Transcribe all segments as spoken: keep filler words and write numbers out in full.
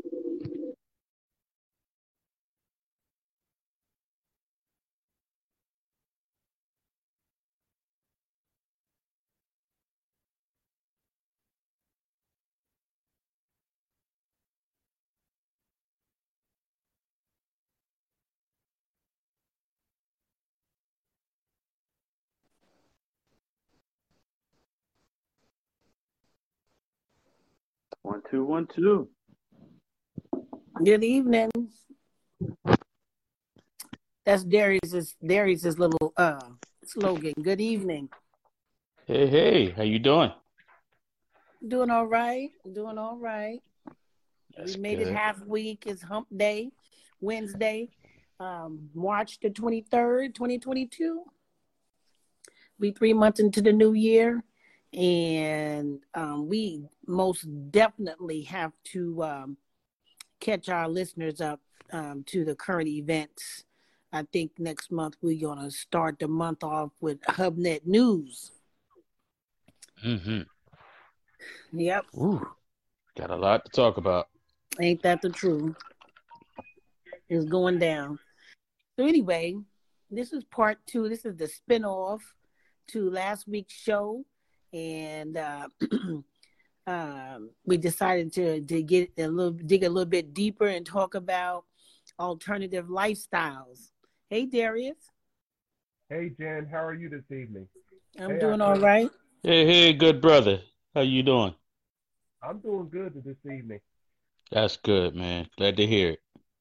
One, two, one, two. Good evening. That's Darius's Darius's little uh slogan. Good evening. Hey, hey, how you doing? Doing all right. Doing all right. That's We made it good. half week. It's hump day, Wednesday, um, March the twenty-third, twenty twenty-two. We three months into the new year. And um, we most definitely have to um, catch our listeners up um, to the current events. I think next month we're going to start the month off with HubNet News. Mm-hmm. Yep. Ooh, got a lot to talk about. Ain't that the truth? It's going down. So anyway, this is part two. This is the spinoff to last week's show. And uh, um, we decided to, to get a little, dig a little bit deeper and talk about alternative lifestyles. Hey, Darius. Hey, Jen, how are you this evening? I'm Hey, doing all Akram. right. Hey, hey, good brother. How you doing? I'm doing good this evening. That's good, man. Glad to hear it.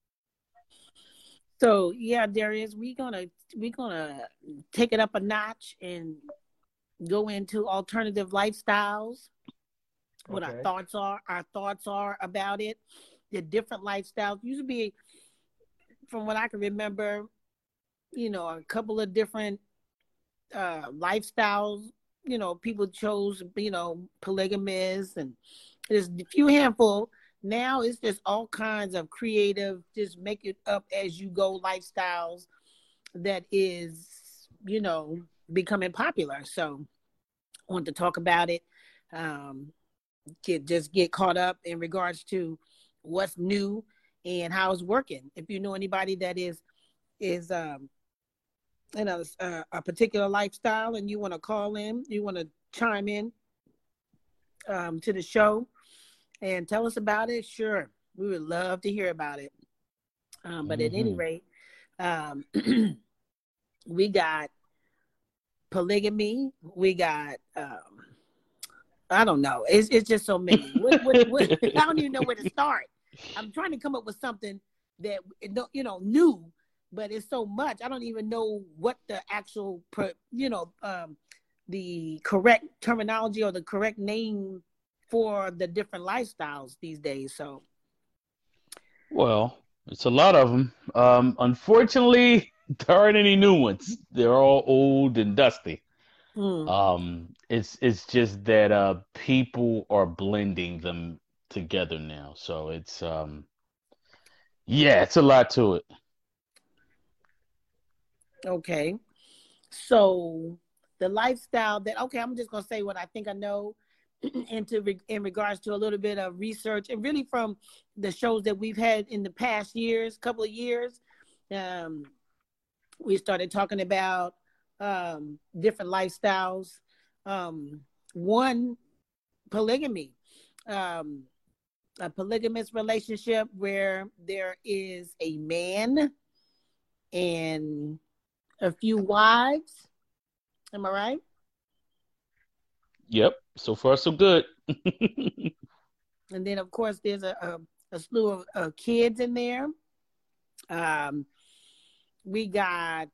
So yeah, Darius, we're gonna we're gonna take it up a notch and go into alternative lifestyles. What our Okay. thoughts are, our thoughts are about it, the different lifestyles. Used to be, from what I can remember, you know, a couple of different uh, lifestyles. You know, people chose, you know, polygamous, and there's a few handful. Now it's just all kinds of creative, just make it up as you go lifestyles that is, you know, becoming popular. So I want to talk about it. Um, get just get caught up in regards to what's new and how it's working. If you know anybody that is is um, in a, a, a particular lifestyle and you want to call in, you want to chime in um, to the show and tell us about it, sure, we would love to hear about it. Um, but at any Mm-hmm. rate, um, we got polygamy. We got um, I don't know. It's it's just so many. What what what? I don't even know where to start. I'm trying to come up with something that you know new, but it's so much. I don't even know what the actual you know um, the correct terminology or the correct name for the different lifestyles these days. So Well, it's a lot of them. Um, unfortunately, there aren't any new ones. They're all old and dusty. hmm, Um, it's it's just that uh people are blending them together now. So it's um yeah, it's a lot to it. okay. So the lifestyle that okay, I'm just gonna say what I think I know into re- in regards to a little bit of research and really from the shows that we've had in the past years, couple of years. Um, we started talking about um, different lifestyles. Um, one, polygamy, um, a polygamous relationship where there is a man and a few wives. Am I right? Yep, so far so good. And then, of course, there's a, a, a slew of, of kids in there. Um, we got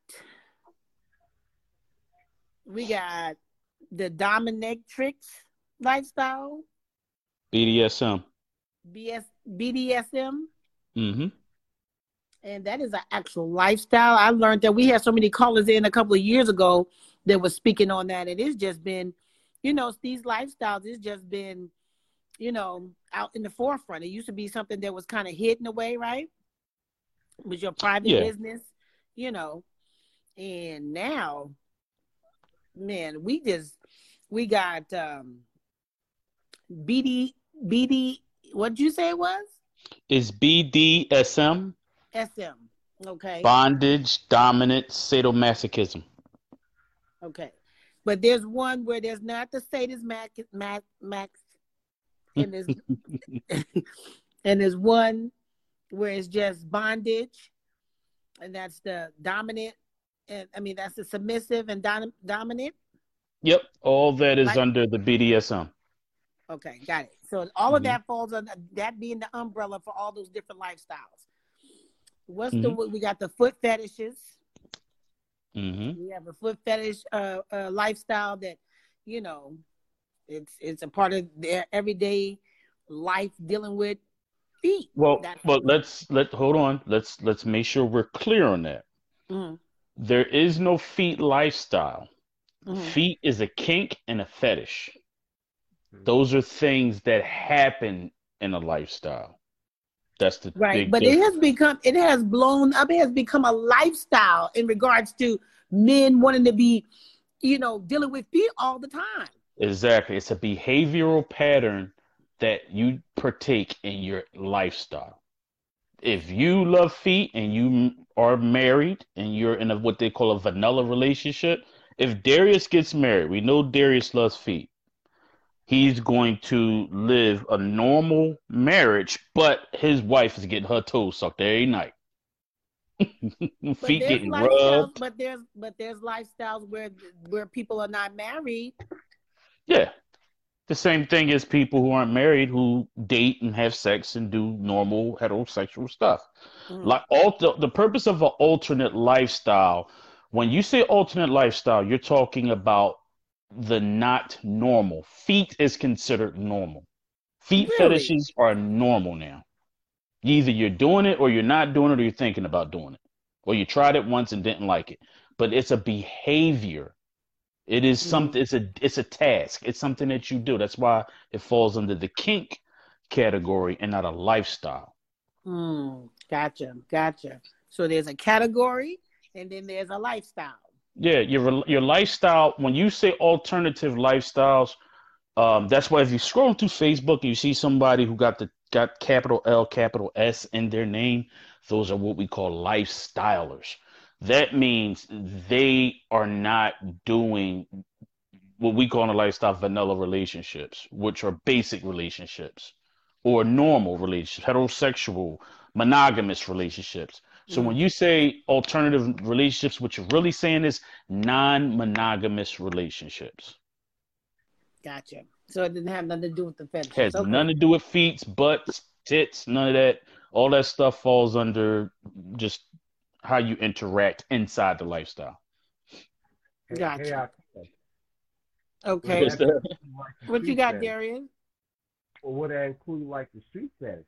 we got the dominatrix lifestyle, B D S M. B S, B D S M, Mm-hmm. and that is an actual lifestyle. I learned that we had so many callers in a couple of years ago that was speaking on that. And it's just been, you know, these lifestyles, it's just been, you know, out in the forefront. It used to be something that was kind of hidden away, right? It was your private Yeah. business, you know. And now, man, we just, we got um, B D, B D, what'd you say it was? Is B D S M S M. Okay. bondage, dominance, sadomasochism? Okay. But there's one where there's not the sadist max, max, max and there's and there's one where it's just bondage, and that's the dominant, and I mean that's the submissive and dom- dominant. Yep, all that is Like, under the B D S M. okay, got it. So all of Mm-hmm. that falls under that being the umbrella for all those different lifestyles. What's Mm-hmm. the we got the foot fetishes. Mm-hmm. We have a foot fetish uh, uh, lifestyle that, you know, it's it's a part of their everyday life dealing with feet. Well, That's, well, let's let hold on. Let's let's make sure we're clear on that. mm-hmm. There is no feet lifestyle. Mm-hmm. Feet is a kink and a fetish. Those are things that happen in a lifestyle. That's the Right, big but difference. it has become, it has blown up. It has become a lifestyle in regards to men wanting to be, you know, dealing with feet all the time. Exactly. It's a behavioral pattern that you partake in your lifestyle. If you love feet and you are married and you're in a what they call a vanilla relationship, if Darius gets married, we know Darius loves feet. He's going to live a normal marriage, but his wife is getting her toes sucked every night. But Feet there's getting lifestyles, rubbed. but there's but there's lifestyles where where people are not married. Yeah. The same thing as people who aren't married who date and have sex and do normal heterosexual stuff. Mm. Like all the, the purpose of an alternate lifestyle, when you say alternate lifestyle, you're talking about the not normal. Feet is considered normal. Feet Really? fetishes are normal now. Either you're doing it or you're not doing it or you're thinking about doing it. Or you tried it once and didn't like it. But it's a behavior. It is something, it's a it's a task. It's something that you do. That's why it falls under the kink category and not a lifestyle. Mm, gotcha, gotcha. So there's a category and then there's a lifestyle. Yeah, your your lifestyle, when you say alternative lifestyles, um, that's why if you scroll through Facebook and you see somebody who got the got capital L, capital S in their name, those are what we call lifestylers. That means they are not doing what we call in a lifestyle vanilla relationships, which are basic relationships or normal relationships, heterosexual, monogamous relationships. So Mm. when you say alternative relationships, what you're really saying is non-monogamous relationships. Gotcha. So it didn't have nothing to do with the fetishes. Has Okay. nothing to do with feet, butts, tits, none of that. All that stuff falls under just how you interact inside the lifestyle. Hey, Gotcha. hey, I, Okay. What's that? like the What you street got, fetish. Darian? Or would that include like the shoe fetish?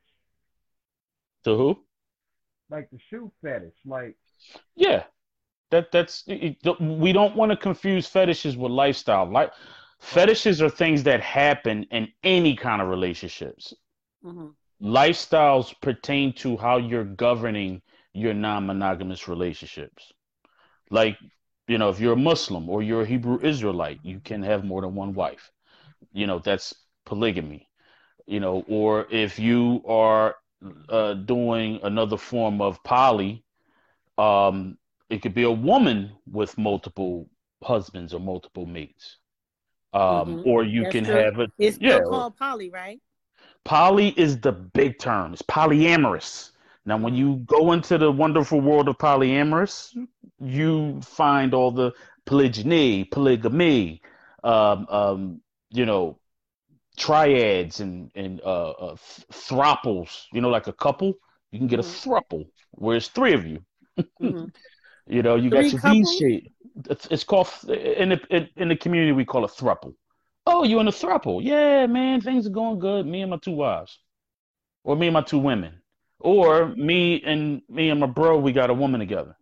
To who? Like the shoe fetish, like Yeah, that that's it, it- we don't want to confuse fetishes with lifestyle. Like fetishes are things that happen in any kind of relationships. Mm-hmm. Lifestyles pertain to how you're governing your non-monogamous relationships. Like, you know, if you're a Muslim or you're a Hebrew Israelite, you can have more than one wife. You know, that's polygamy. You know, or if you are uh, doing another form of poly, um, it could be a woman with multiple husbands or multiple mates. Um, Mm-hmm. or you That's can true. have a It's yeah. still called poly, right? Poly is the big term. It's polyamorous. Now, when Mm. you go into the wonderful world of polyamorous, you find all the polygyny, polygamy, um, um, you know, triads and and uh, uh, th- thruples. You know, like a couple, you can get a Mhm. thruple, where it's three of you. Mhm. You know, you Three got your V couples? shape. It's, it's called in the in, in the community we call it thruple. Oh, you in a thruple? Yeah, man, things are going good. Me and my two wives, or me and my two women, or me and me and my bro. We got a woman together.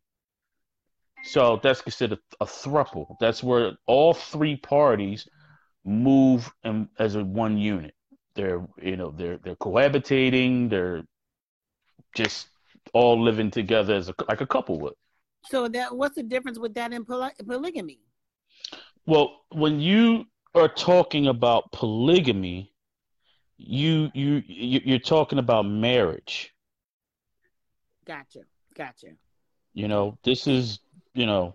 So that's considered a thruple. That's where all three parties move in, as a one unit. They're you know they're they're cohabitating. They're just all living together as a, like a couple would. So that what's the difference with that in poly- polygamy? Well, when you are talking about polygamy, you you you- you're talking about marriage. Gotcha. Gotcha. You know, this Okay. is, you know,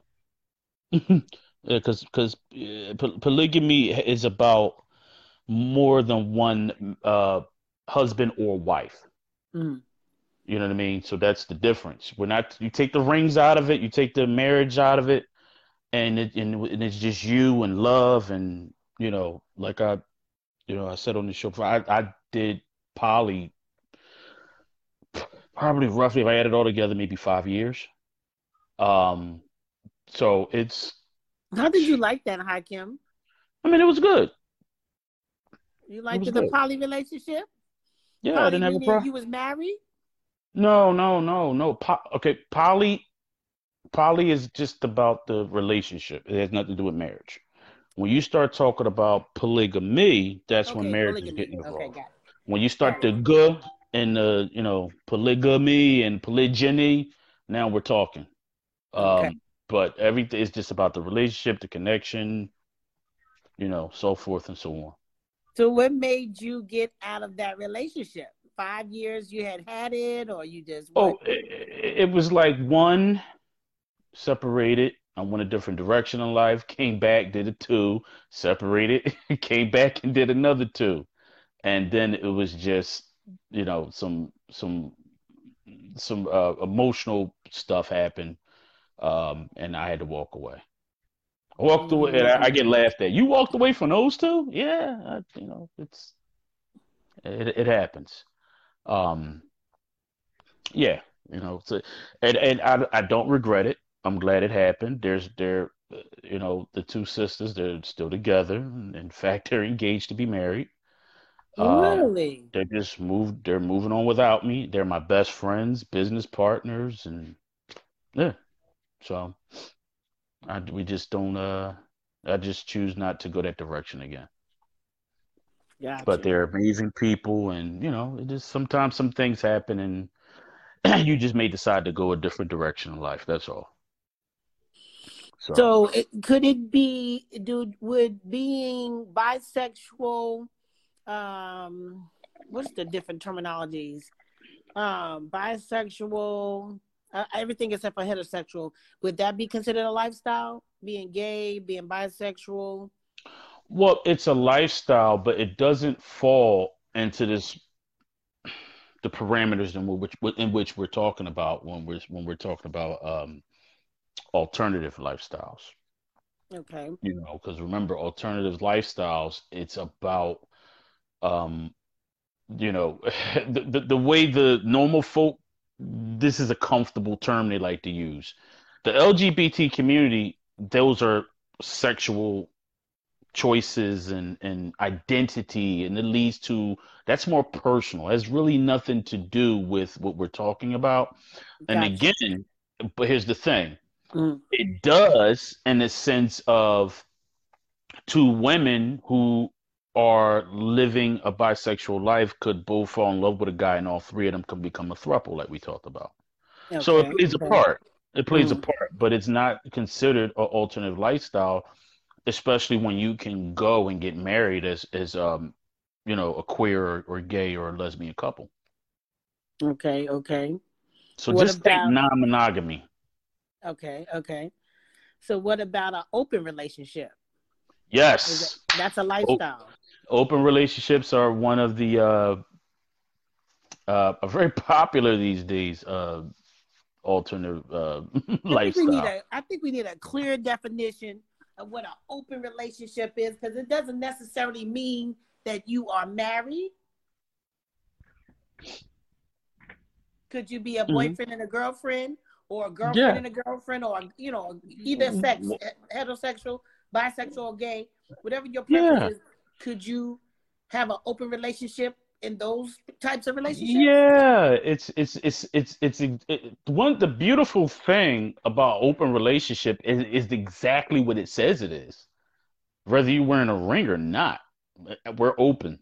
because because polygamy is about more than one uh husband or wife. Mm. You know what I mean? So that's the difference. We're not, you take the rings out of it, you take the marriage out of it, and it and, and it's just you and love and you know, like I you know, I said on the show, I I did poly probably roughly if I add it all together, maybe five years. Um, so it's How did you like that, Hakim? I mean, it was good. You It liked was the good. poly relationship? Yeah, I Poly didn't have a meaning problem. you was married? No, no, no, no. Po okay, poly poly is just about the relationship. It has nothing to do with marriage. When you start talking about polygamy, that's when Okay, marriage is polygamy. getting Okay, involved. got When you it. Got start it. the g and the, you know, polygamy and polygyny, now we're talking. Okay. Um, but everything is just about the relationship, the connection, you know, so forth and so on. So what made you get out of that relationship? Five years you had had it, or you just what? Oh, it, it was like one separated. I went a different direction in life, came back, did a two, separated, came back and did another two. And then it was just, you know, some some some uh, emotional stuff happened, um, and I had to walk away. I walked away, and I, I Mm, get laughed at. You walked away from those two? Yeah, I, you know, it's it, it happens. Um, yeah, you know, so, and and I I don't regret it. I'm glad it happened. There's they're uh, you know the two sisters, they're still together. In fact, they're engaged to be married. Um, really? they just moved. They're moving on without me. They're my best friends, business partners, and yeah. So I we just don't. Uh, I just choose not to go that direction again. But Gotcha. they're amazing people, and you know, it just sometimes some things happen, and you just may decide to go a different direction in life. That's all. So. So it, could it be, dude, would being bisexual, um, what's the different terminologies? Um, bisexual, uh, everything except for heterosexual, would that be considered a lifestyle? Being gay, being bisexual? Well, it's a lifestyle, but it doesn't fall into this the parameters in which in which we're talking about when we're when we're talking about um, alternative lifestyles. Okay. You know, because remember, alternative lifestyles, it's about um, you know the, the the way the normal folk. This is a comfortable term they like to use. The L G B T community, those are sexual choices and and identity, and it leads to that's more personal. It has really nothing to do with what we're talking about. And Gotcha. again, but here's the thing, Mm. it does in the sense of two women who are living a bisexual life could both fall in love with a guy, and all three of them can become a throuple like we talked about. So it Okay. plays a Okay. part. It plays a Mm. part, but it's not considered an alternative lifestyle, especially when you can go and get married as as um you know a queer or, or gay or a lesbian couple. Okay. Okay. So What just think about, non-monogamy. okay. Okay. So what about an open relationship? Is that, Yes. that's a O- lifestyle? Open relationships are one of the uh uh are very popular these days uh alternative uh I think we need lifestyle. a I think we need a clear definition of what an open relationship is, because it doesn't necessarily mean that you are married. Could you be a Mhm. boyfriend and a girlfriend, or a girlfriend Yeah. and a girlfriend, or you know, either sex, heterosexual, bisexual, or gay, whatever your preference Yeah. is? Could you have an open relationship in those types of relationships? Yeah, it's it's it's it's it's it, one the beautiful thing about open relationship is is exactly what it says it is. Whether you're wearing a ring or not, we're open.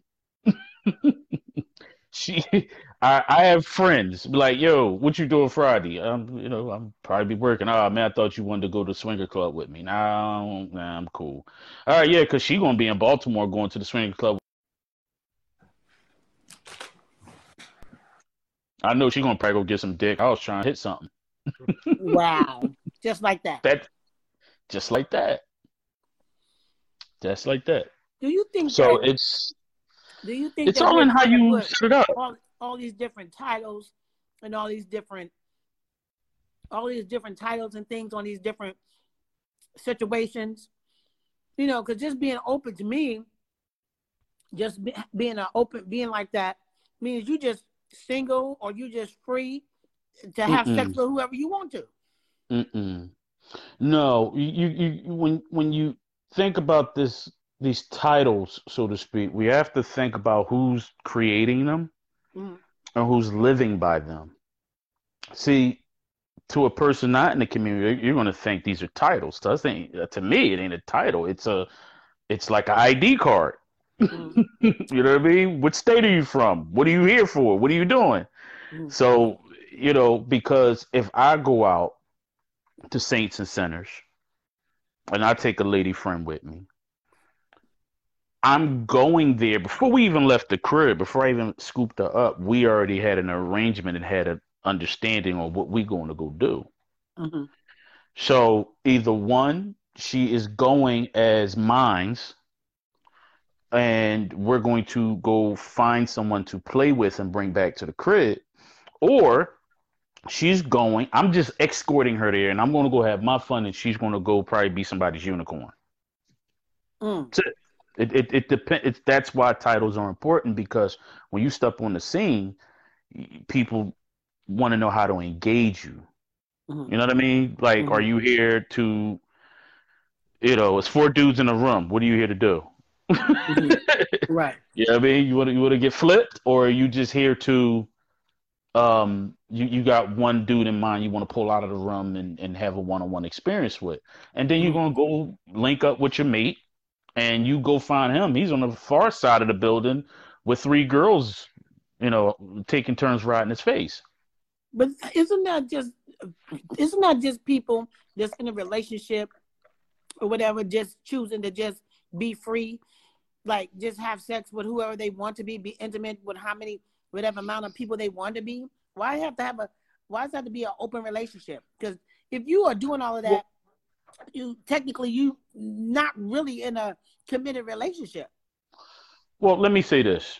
She, I, I have friends be like, "Yo, what you doing Friday?" Um, you know, I'm probably be working. Oh man, I thought you wanted to go to swinger club with me. Nah, nah, I'm cool. All right, yeah, cause she gonna be in Baltimore going to the swinger club. I know she's gonna probably go get some dick. I was trying to hit something. Wow. Just like that. That just like that. Just like that. Do you think So that it's do you think it's that all we're in how trying to you put set it up. all, all these different titles and all these different all these different titles and things on these different situations? You know, because just being open to me, just be, being an open, being like that means you just single or you just free to have Mm-mm. sex with whoever you want to. Mm-mm. No, you, you, you when when you think about this these titles, so to speak, we have to think about who's creating them Mm. and who's living by them. See, to a person not in the community, you're going to think these are titles. To us, to me, it ain't a title. It's a it's like an I D card. Mm. You know what I mean? What state are you from? What are you here for? What are you doing? Mm. So, you know, because if I go out to Saints and Sinners and I take a lady friend with me, I'm going there before we even left the crib, before I even scooped her up, we already had an arrangement and had an understanding on what we're going to go do. Mm-hmm. So either one, she is going as mines, and we're going to go find someone to play with and bring back to the crib, or she's going, I'm just escorting her there, and I'm going to go have my fun, and she's going to go probably be somebody's unicorn. Mm. That's it. It it, it depends. It's that's why titles are important, because when you step on the scene, people want to know how to engage you. Mm-hmm. You know what I mean? Like, Mm-hmm. are you here to, you know, it's four dudes in a room. What are you here to do? Mm-hmm. Right. You know what I mean? You want to you want to get flipped, or are you just here to, um, you, you got one dude in mind you want to pull out of the room and, and have a one-on-one experience with, and then you're Mm-hmm. gonna go link up with your mate, and you go find him. He's on the far side of the building with three girls, you know, taking turns riding his face. But isn't that just isn't that just people that's in a relationship or whatever, just choosing to just be free, like just have sex with whoever they want to be, be intimate with how many, whatever amount of people they want to be? Why have to have a, why does that have to be an open relationship? Because if you are doing all of that, well, you technically you not really in a committed relationship. Well, let me say this.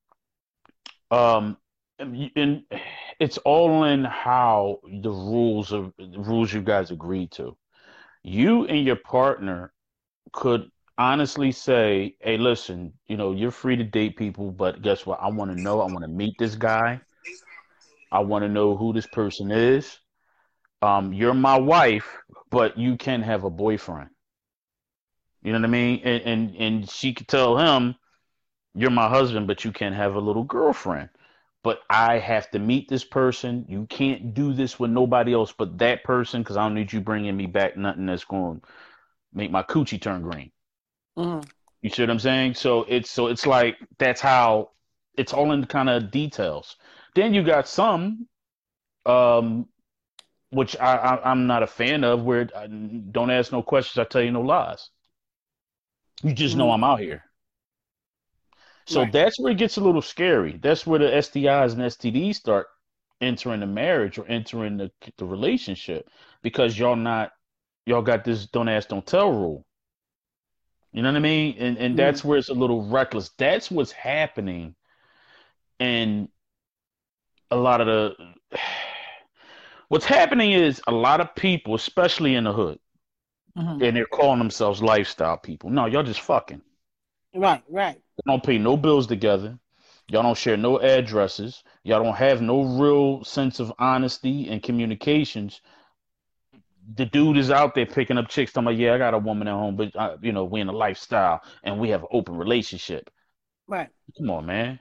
Um, and it's all in how the rules of the rules you guys agreed to. You and your partner could honestly say, hey, listen, you know, you're free to date people, but guess what? I want to know, I want to meet this guy. I want to know who this person is. Um, you're my wife, but you can have a boyfriend. You know what I mean? And and, and she could tell him, you're my husband, but you can have a little girlfriend. But I have to meet this person. You can't do this with nobody else but that person, because I don't need you bringing me back nothing that's going to make my coochie turn green. Mm-hmm. You see what I'm saying? So it's so it's like that's how it's all in kind of details. Then you got some, um, which I, I I'm not a fan of, where I don't ask no questions, I tell you no lies. You just Mm-hmm. know I'm out here. So right. That's where it gets a little scary. That's where the S T Is and S T Ds start entering the marriage or entering the the relationship, because y'all not y'all got this don't ask, don't tell rule. You know what I mean? And and Mm-hmm. that's where it's a little reckless. That's what's happening in a lot of the what's happening is a lot of people, especially in the hood, mm-hmm. and they're calling themselves lifestyle people. No, y'all just fucking. Right, right. Y'all don't pay no bills together. Y'all don't share no addresses. Y'all don't have no real sense of honesty and communications. The dude is out there picking up chicks, talking about, yeah, I got a woman at home, but uh, you know, we in a lifestyle and we have an open relationship. Right. Come on, man.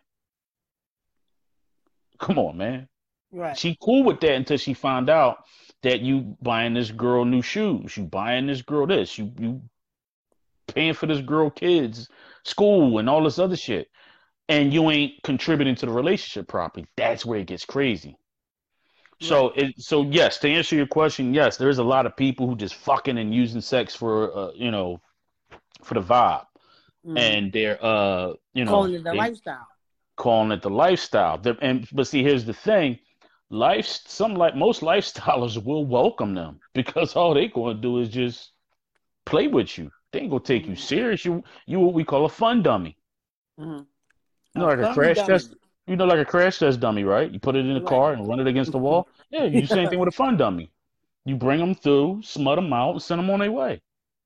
Come on, man. Right. She cool with that until she find out that you buying this girl new shoes, you buying this girl this, you you paying for this girl kids school and all this other shit, and you ain't contributing to the relationship properly. That's where it gets crazy. So, right. it, so yes, to answer your question, yes, there's a lot of people who just fucking and using sex for, uh, you know, for the vibe, mm-hmm. and they're, uh, you know, calling it the lifestyle. Calling it the lifestyle. They're, and but see, here's the thing: life, some like most lifestylers will welcome them because all they going to do is just play with you. They ain't gonna take you Mm-hmm. serious. You you what we call a fun dummy. Mm-hmm. You know, A like a fun crash dummy. test. You know, like a crash test dummy, right? You put it in the Right. car and run it against the wall. Yeah, you do the same thing with a fun dummy. You bring them through, smut them out, and send them on their way.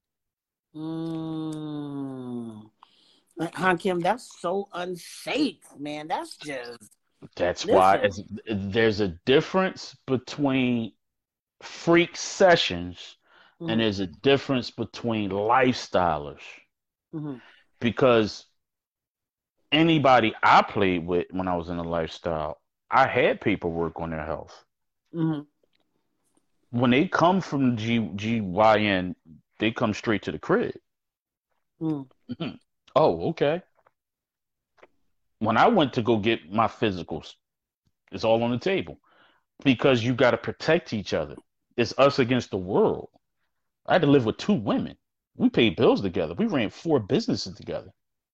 mm. Hakim, that's so unsafe, man. That's just That's why listen. it's, there's a difference between freak sessions and Mm-hmm. there's a difference between lifestylers Mm-hmm. because anybody I played with when I was in a lifestyle, I had paperwork on their health. Mm-hmm. When they come from G, GYN, they come straight to the crib. Mm-hmm. Oh, okay. When I went to go get my physicals, it's all on the table because you got to protect each other. It's us against the world. I had to live with two women. We paid bills together. We ran four businesses together.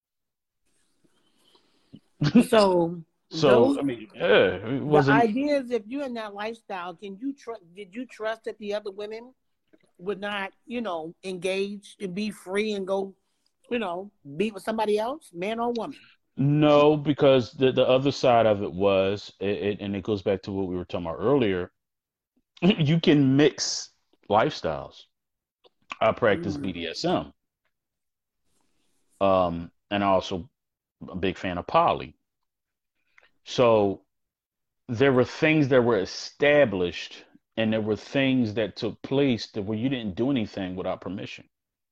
So So, those I mean, yeah, it the wasn't. idea is if you're in that lifestyle, can you trust? Did you trust that the other women would not, you know, engage and be free and go, you know, be with somebody else, man or woman? No, because the, the other side of it was, it, it, and it goes back to what we were talking about earlier, you can mix lifestyles. I practice Mm. B D S M, um, and I also a big fan of poly. So there were things that were established, and there were things that took place that where you didn't do anything without permission.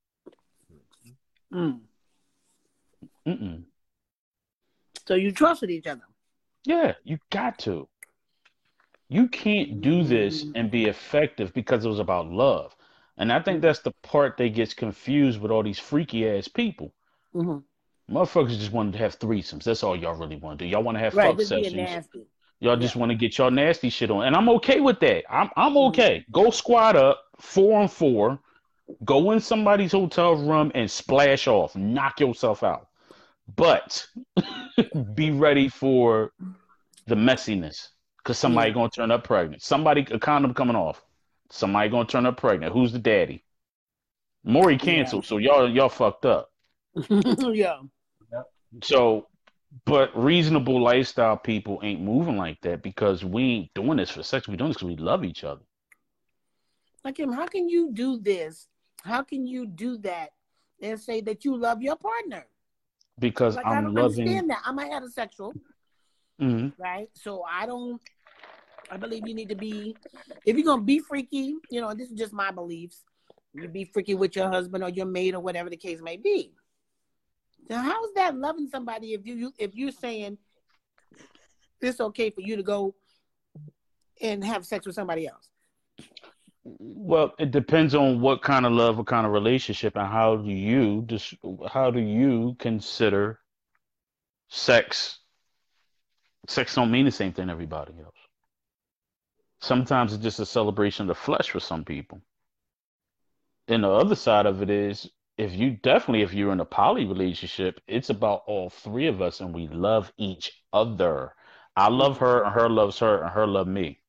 Mm. Mm-mm. So you trusted each other. Yeah, you got to. You can't do this Mm. and be effective because it was about love. And I think Mm. that's the part that gets confused with all these freaky ass people. Mm-hmm. Motherfuckers just wanted to have threesomes. That's all y'all really want to do. Y'all want to have Right, fuck just being sessions. nasty. Y'all Yeah. just want to get y'all nasty shit on. And I'm okay with that. I'm I'm Mhm. okay. Go squat up, four on four, go in somebody's hotel room and splash off. Knock yourself out. But be ready for the messiness. Because somebody Yeah. gonna turn up pregnant. Somebody a condom coming off. Somebody gonna turn up pregnant. Who's the daddy? Maury Yeah. canceled, so y'all y'all fucked up. Yeah. Yep. So, but reasonable lifestyle people ain't moving like that because we ain't doing this for sex. We doing this because we love each other. Like him, how can you do this? How can you do that and say that you love your partner? Because Like I I'm don't loving. understand that. I'm a heterosexual, Mhm. right? So I don't. I believe you need to be, if you're gonna be freaky, you know, this is just my beliefs. You be freaky with your husband or your mate or whatever the case may be. Now, how is that loving somebody if you if you're saying it's okay for you to go and have sex with somebody else? Well, it depends on what kind of love, what kind of relationship, and how do you just how do you consider sex? Sex don't mean the same thing to everybody else. Sometimes it's just a celebration of the flesh for some people. And the other side of it is if you definitely if you're in a poly relationship, it's about all three of us and we love each other. I love her and her loves her and her love me.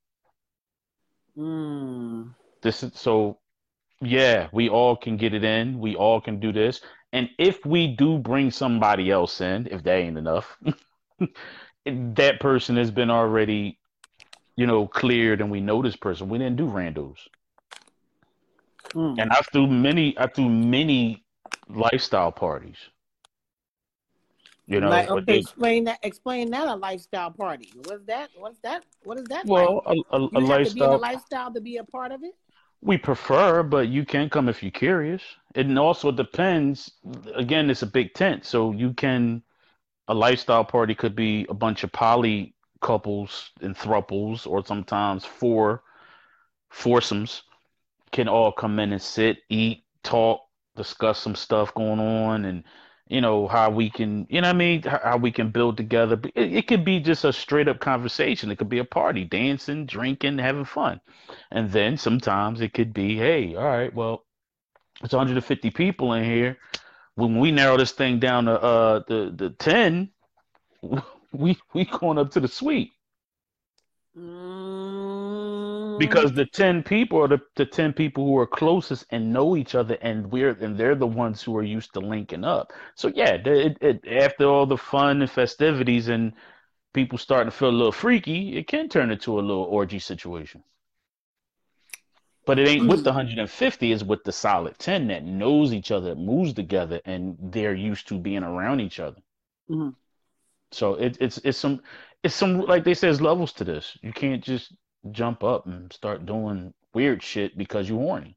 Mm. This is so yeah, we all can get it in. We all can do this. And if we do bring somebody else in, if that ain't enough, that person has been already, you know, cleared and we know this person. We didn't do randos. Mm. And I threw many I threw many lifestyle parties. You know, Like, but okay, they explain that. Explain that a lifestyle party. What's that? What's that? What is that like? well, a, a, a You have to be in a lifestyle lifestyle to be a part of it. we prefer, but you can come if you're curious. It also depends. Again, it's a big tent, so you can a lifestyle party could be a bunch of poly couples and thruples, or sometimes four foursomes can all come in and sit, eat, talk, discuss some stuff going on, and you know how we can, you know what I mean, how, how we can build together. But It, it could be just a straight up conversation. It could be a party, dancing, drinking, having fun, and then sometimes it could be, hey, all right, well, it's one hundred fifty people in here. When we narrow this thing down to uh the the ten, we we going up to the suite. Mm. because the ten people are the, the ten people who are closest and know each other, and we're and they're the ones who are used to linking up. So yeah, it, it, after all the fun and festivities and people starting to feel a little freaky, it can turn into a little orgy situation. But it ain't with the one hundred fifty, it's with the solid ten that knows each other, moves together, and they're used to being around each other. Mm-hmm. So it, it's it's some it's some like they say, there's levels to this. You can't just jump up and start doing weird shit because you're horny.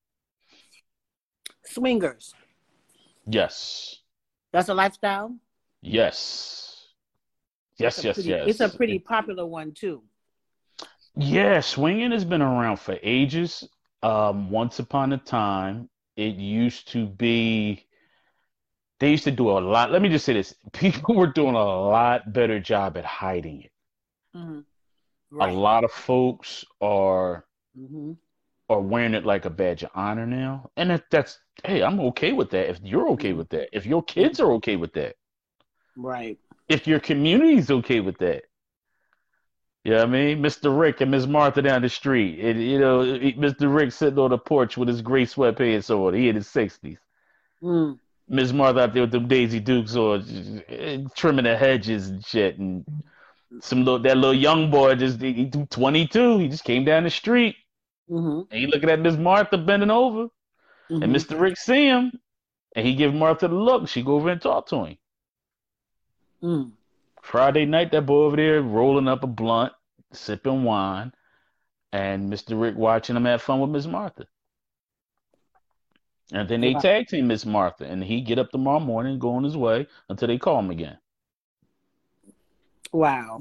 Swingers. Yes. That's a lifestyle? Yes. Yes, yes, pretty, yes. It's a pretty popular one too. Yeah, swinging has been around for ages. Um, once upon a time, it used to be they used to do a lot. Let me just say this. People were doing a lot better job at hiding it. Mm-hmm. Right. A lot of folks are mm-hmm. are wearing it like a badge of honor now. And that, that's, hey, I'm okay with that. If you're okay mm-hmm. with that, if your kids are okay with that, right. If your community's okay with that. You know what I mean? Mister Rick and Miss Martha down the street. And, you know, Mister Rick sitting on the porch with his gray sweatpants on. He in his sixties. Mm. Miss Martha out there with them Daisy Dukes on, trimming the hedges and shit. And some little, that little young boy, just he, he twenty-two, he just came down the street. Mm-hmm. And he looking at Miss Martha bending over. Mm-hmm. And Mister Rick see him. And he give Martha the look. She go over and talk to him. Mm. Friday night, that boy over there rolling up a blunt, sipping wine, and Mister Rick watching him have fun with Miss Martha. And then they wow. tag team Miss Martha, and he get up tomorrow morning and go on his way until they call him again. Wow.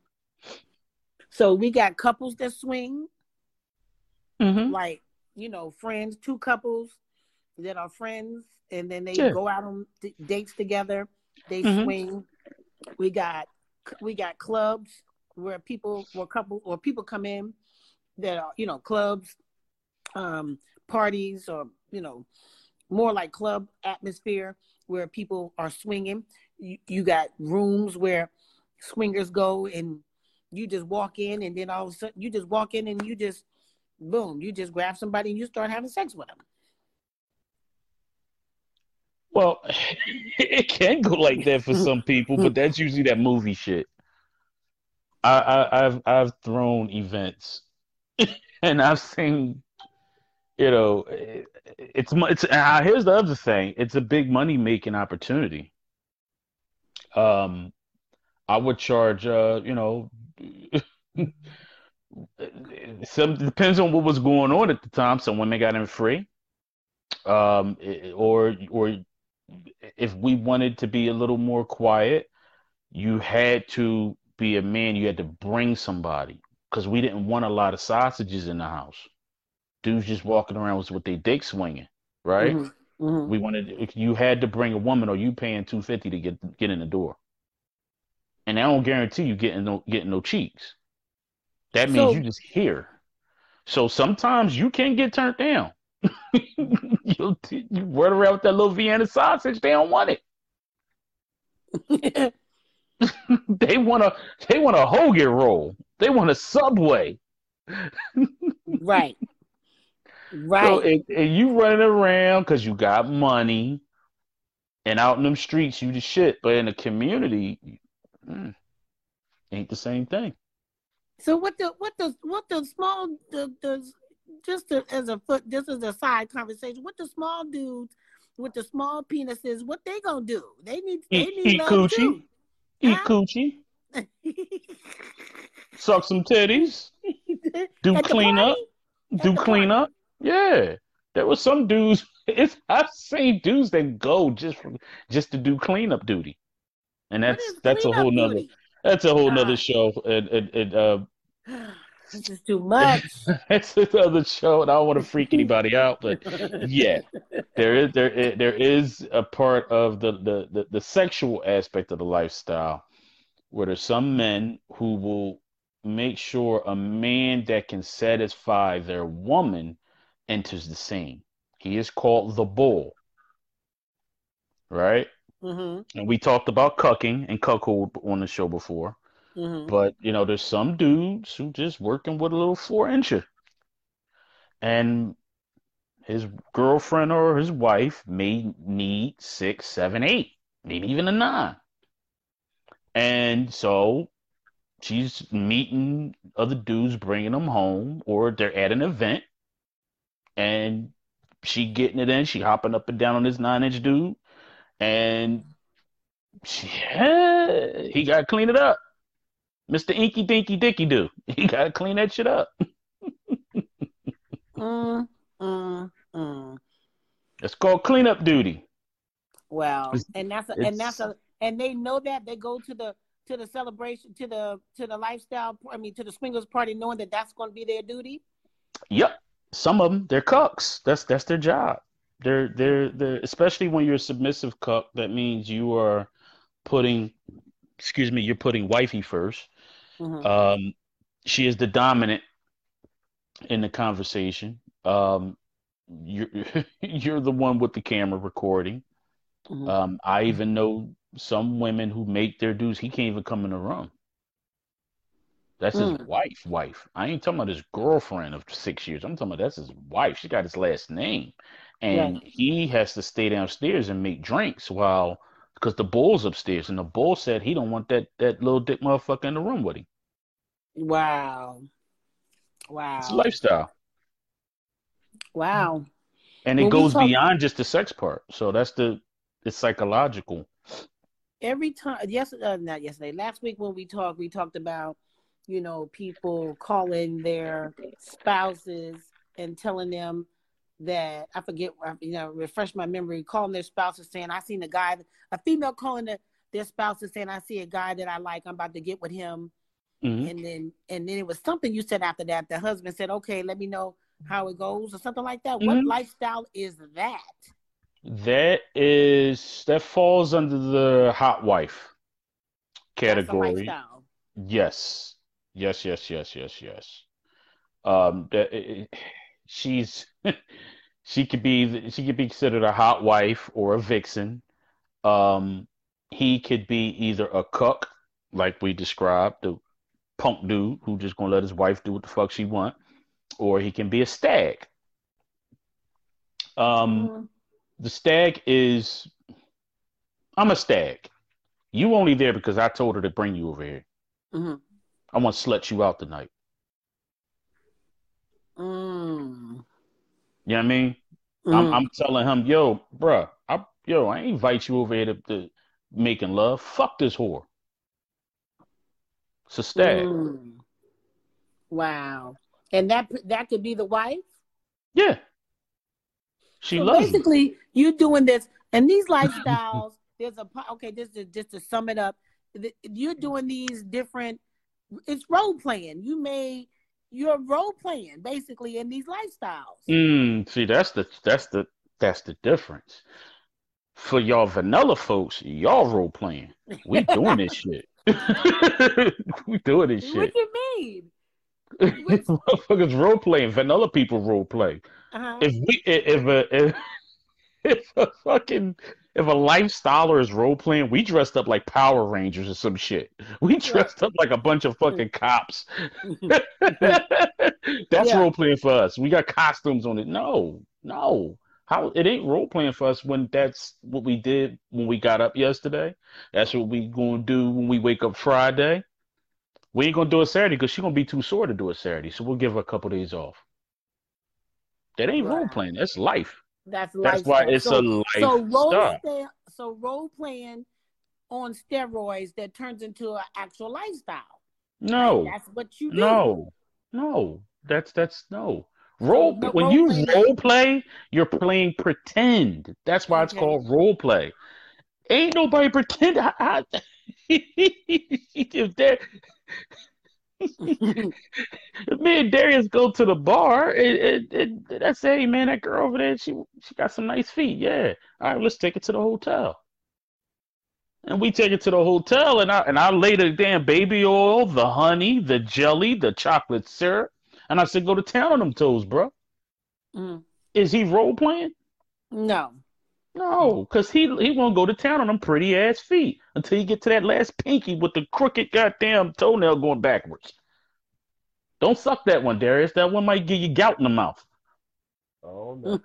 So we got couples that swing, mm-hmm. like, you know, friends, two couples that are friends, and then they yeah. go out on th- dates together. They mm-hmm. swing. We got we got clubs where people or couple or people come in that are, you know, clubs, um, parties, or, you know, more like club atmosphere where people are swinging. You, you got rooms where swingers go, and you just walk in, and then all of a sudden you just walk in and you just boom, you just grab somebody and you start having sex with them. Well, it can go like that for some people, but that's usually that movie shit. I, I, I've I've thrown events, and I've seen, you know, it, it's it's. Uh, here's the other thing: it's a big money making opportunity. Um, I would charge, uh, you know, some depends on what was going on at the time. Some women got in free, um, or or. If we wanted to be a little more quiet, you had to be a man. You had to bring somebody, because we didn't want a lot of sausages in the house. Dudes just walking around with, with their dick swinging, right? Mm-hmm. Mm-hmm. We wanted, you had to bring a woman, or you paying two fifty to get get in the door. And I don't guarantee you getting no getting no cheeks. That means So, you just here. So sometimes you can get turned down. you, you run around with that little Vienna sausage, they don't want it. they want a they want a Hoagie roll. They want a Subway. right, right. So and, and you running around because you got money, and out in them streets you just shit. But in the community, mm, ain't the same thing. So what the what the what the small the the just to, as a foot just as a side conversation, what the small dudes with the small penises, what they gonna do? They need they eat, need eat love coochie, too. eat huh? coochie, suck some titties, do At cleanup, do cleanup. Yeah, there was some dudes. It's I've seen dudes that go just for, just to do cleanup duty, and that's that's a whole nother duty? that's a whole nother uh, show. And and, and uh, this is too much. It's another show, and I don't want to freak anybody out, but yeah, there is there is, there is a part of the, the, the, the sexual aspect of the lifestyle where there's some men who will make sure a man that can satisfy their woman enters the scene. He is called the bull, right? Mm-hmm. And we talked about cucking and cuckold on the show before. Mm-hmm. But you know, there's some dudes who just working with a little four incher, and his girlfriend or his wife may need six, seven, eight, maybe even a nine. And so she's meeting other dudes, bringing them home, or they're at an event, and she getting it in. She hopping up and down on this nine inch dude, and she, yeah, he got to clean it up. Mister Inky Dinky Dicky do. He got to clean that shit up. Mm, mm, mm. It's called cleanup duty. Well, It's, and that's a, and that's it's a, and they know that they go to the to the celebration to the to the lifestyle. I mean, to the swingers party, knowing that that's going to be their duty. Yep. Some of them, they're cucks. That's that's their job. They're they're they're especially when you're a submissive cuck. That means you are putting, excuse me, you're putting wifey first. Mm-hmm. Um, she is the dominant in the conversation. Um, you're you're the one with the camera recording. Mm-hmm. Um, I even know some women who make their dues. He can't even come in the room. That's his Mm. wife. Wife. I ain't talking about his girlfriend of six years. I'm talking about that's his wife. She got his last name, Right. and he has to stay downstairs and make drinks while because the bull's upstairs, and the bull said he don't want that that little dick motherfucker in the room with him. Wow. It's a Wow. lifestyle, Wow. and it When we goes talk beyond just the sex part. So that's the it's psychological. every time, yes, uh, not yesterday, last week when we talked, we talked about, you know, people calling their spouses and telling them that I forget, you know, refresh my memory, calling their spouses saying, I seen a guy, a female calling the, their spouses saying, I see a guy that I like, I'm about to get with him. Mm-hmm. And then, and then it was something you said after that. The husband said, okay, let me know how it goes or something like that. What Mm-hmm. lifestyle is that? That is that falls under the hot wife That's a category. lifestyle. Yes, yes, yes, yes, yes, yes. Um, that it, she's she could be she could be considered a hot wife or a vixen. Um, he could be either a cuck, like we described, the punk dude who just gonna let his wife do what the fuck she want, or he can be a stag. Um, Mm-hmm. the stag is I'm a stag. You only there because I told her to bring you over here. Mm-hmm. I want to slut you out tonight. Mm. You know what I mean? Mm-hmm. I'm I'm telling him, yo, bruh, I, yo, I ain't invite you over here to, to making love. Fuck this whore. It's a stag. Mm. Wow. And that that could be the wife? Yeah. She So loves me. basically, you doing this, and these lifestyles, there's a, okay, this is just to sum it up. You're doing these different, it's role playing. You may, you're role playing basically in these lifestyles. Mm, see, that's the that's the that's the difference. For y'all vanilla folks, y'all role playing. We doing this shit. We doing this What shit. you mean? Which, Motherfuckers role playing. Vanilla people role play. uh-huh. If we if a if, if a fucking if a lifestyler is role playing, we dressed up like Power Rangers or some shit. We dressed up like a bunch of fucking cops. That's Yeah. role playing for us. We got costumes on it. No, no. How it ain't role playing for us when that's what we did when we got up yesterday. That's what we gonna do when we wake up Friday. We ain't gonna do it Saturday because she's gonna be too sore to do it Saturday. So we'll give her a couple days off. That ain't role Right. playing. That's life. That's That's why lifestyle. it's So, a so role lifestyle. stay, so role playing on steroids that turns into an actual lifestyle. Right? No, That's what you do. no, no. That's that's no. So Role no when role you playing. role play, you're playing pretend. That's why it's Okay. called role play. Ain't nobody pretend. I, I, if there, me and Darius go to the bar, and, and, and I say, hey man, that girl over there, she she got some nice feet. Yeah, all right, let's take it to the hotel. And we take it to the hotel, and I and I lay the damn baby oil, the honey, the jelly, the chocolate syrup, and I said, go to town on them toes, bro. Mm. Is he role playing? No. No, because he he won't go to town on them pretty ass feet until you get to that last pinky with the crooked goddamn toenail going backwards. Don't suck that one, Darius. That one might give you gout in the mouth. Oh no.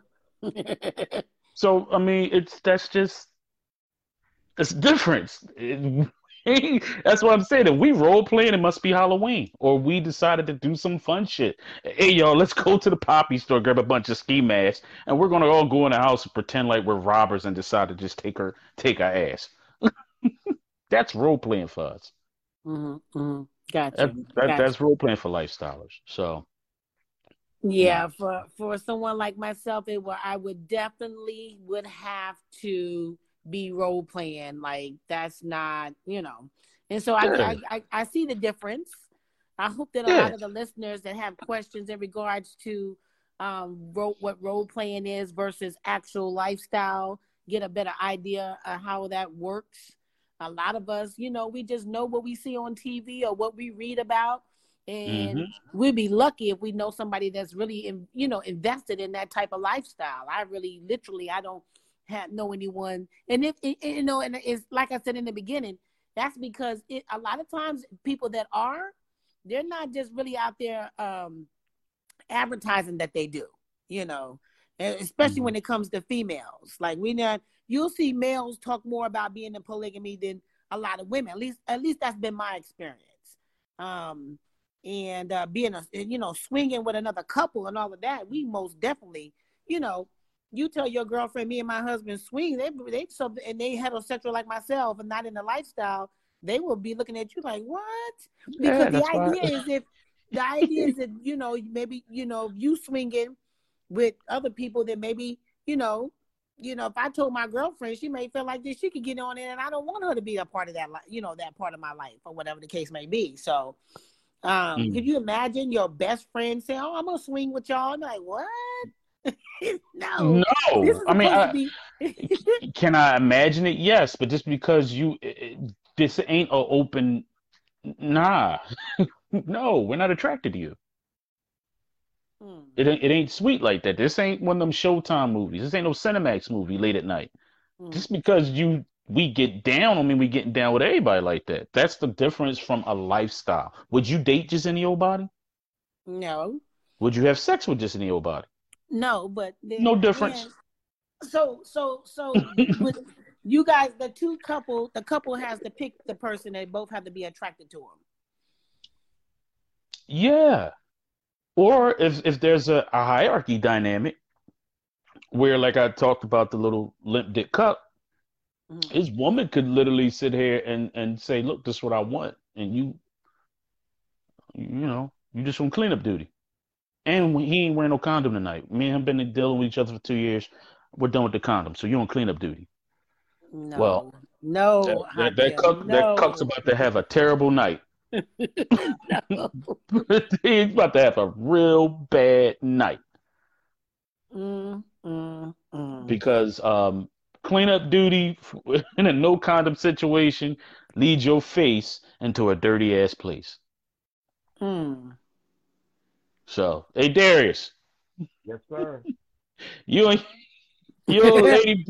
So I mean, it's that's just it's different. It- that's what I'm saying. If we role playing, it must be Halloween, or we decided to do some fun shit. Hey, y'all, let's go to the poppy store, grab a bunch of ski masks, and we're gonna all go in the house and pretend like we're robbers and decide to just take her, take our ass. That's role playing for us. hmm hmm That, Gotcha. that Gotcha. that's role playing for lifestylers. So Yeah, no. for for someone like myself, it would I would definitely would have to be role playing. Like that's not, you know. And so I Yeah, I I, I see the difference. I hope that a yeah. lot of the listeners that have questions in regards to um role, what role playing is versus actual lifestyle get a better idea of how that works. A lot of us, you know, we just know what we see on T V or what we read about, and Hmm. we'd be lucky if we know somebody that's really, in, you know, invested in that type of lifestyle. I really, literally, I don't have know anyone, and if you know, and it's like I said in the beginning, that's because it a lot of times people that are, they're not just really out there um, advertising that they do, you know, and especially Hmm. when it comes to females. Like we not, you'll see males talk more about being in polygamy than a lot of women. At least, at least that's been my experience. Um, and uh, being a, you know, swinging with another couple and all of that, we most definitely, you know, you tell your girlfriend, me and my husband swing, they they so and they heterosexual like myself and not in the lifestyle, they will be looking at you like what? Because Yeah, the that's why. idea is if the idea is that you know maybe you know you swinging with other people that maybe you know you know if I told my girlfriend she may feel like this she could get on it and I don't want her to be a part of that you know that part of my life or whatever the case may be. So um could Mm. you imagine your best friend saying, oh, I'm gonna swing with y'all? I'm like, what? No, this No, is I mean, supposed to I, be. can I imagine it? Yes, but just because you, it, it- this ain't a open. Nah, no, we're not attracted to you. Hmm, It ain't, it ain't sweet like that. This ain't one of them Showtime movies. This ain't no Cinemax movie late at night. hmm. Just because you we get down, I mean we getting down with everybody like that. That's the difference from a lifestyle. Would you date just any old body? No, Would you have sex with just any old body? no, but No then difference. again, so so so with you guys, the two couple, the couple has to pick the person. They both have to be attracted to Yeah. Or if if there's a, a hierarchy dynamic where, like I talked about the little limp dick cup, him. his woman could literally sit here and and say, "Look, this is what I want," and you you know you just on cleanup duty. And he ain't wearing no condom tonight. Me and him been dealing with each other for two years. We're done with the condom, so you on cleanup duty. Well, No, that no, that, that Hakim, cup that cup's no, about to have a terrible night. no. He's about to have a real bad night Mm, mm, mm. because um, cleanup duty in a no condom situation leads your face into a dirty ass place. Mm. So, hey Darius, Yes, sir. you and your old lady,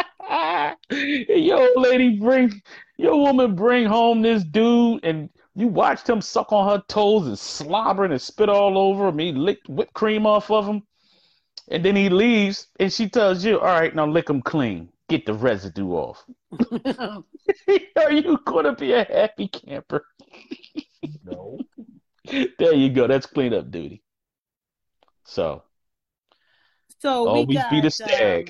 your old lady bring your woman bring home this dude, and you watched him suck on her toes and slobbering and spit all over him. He licked whipped cream off of him. And then he leaves, and she tells you, "All right, now lick him clean. Get the residue off." Are you gonna be a happy camper? No. There you go. That's cleanup duty. So So we always be the got stag. um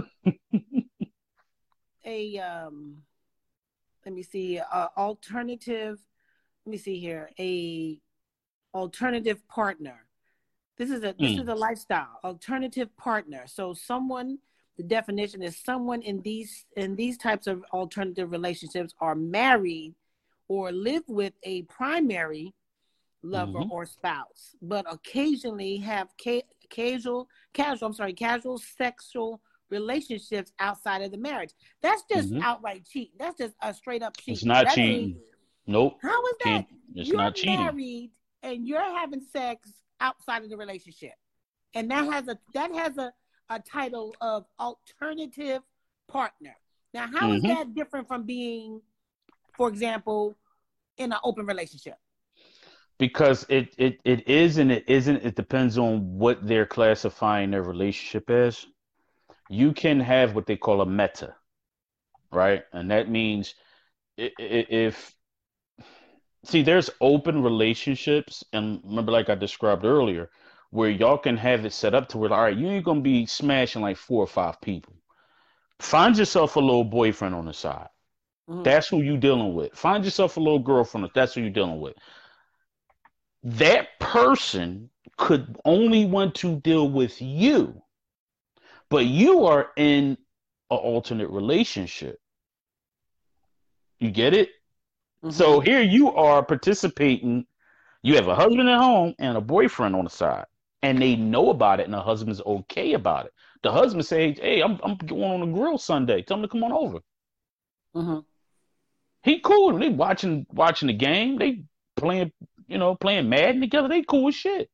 a um let me see uh, alternative let me see here a alternative partner. This is a this is Mm, a lifestyle alternative partner. So someone, the definition is someone in these in these types of alternative relationships are married or live with a primary lover hmm or spouse, but occasionally have ca- casual casual I'm sorry casual sexual relationships outside of the marriage. That's just hmm outright cheating. That's just a straight up It's cheating. not That ain't. cheating. Nope. How is that? Can't. It's You're not cheating. married and you're having sex outside of the relationship, and that has a that has a a title of alternative partner. Now, how is Mm-hmm. that different from being, for example, in an open relationship? Because it, it, it is and it isn't. It depends on what they're classifying their relationship as. You can have what they call a meta, right? And that means i- i- if, see, there's open relationships, and remember, like I described earlier, where y'all can have it set up to where, all right, you ain't gonna be smashing like four or five people. Find yourself a little boyfriend on the side. Mhm. That's who you dealing with. Find yourself a little girlfriend. That's who you dealing with. That person could only want to deal with you, but you are in an alternate relationship. You get it? Mhm. So here you are participating. You have a husband at home and a boyfriend on the side, and they know about it, and the husband's okay about it. The husband says, "Hey, I'm I'm going on a grill Sunday. Tell him to come on over." Mhm. He cool. They watching watching the game. They playing, you know, playing Madden together. They cool as shit.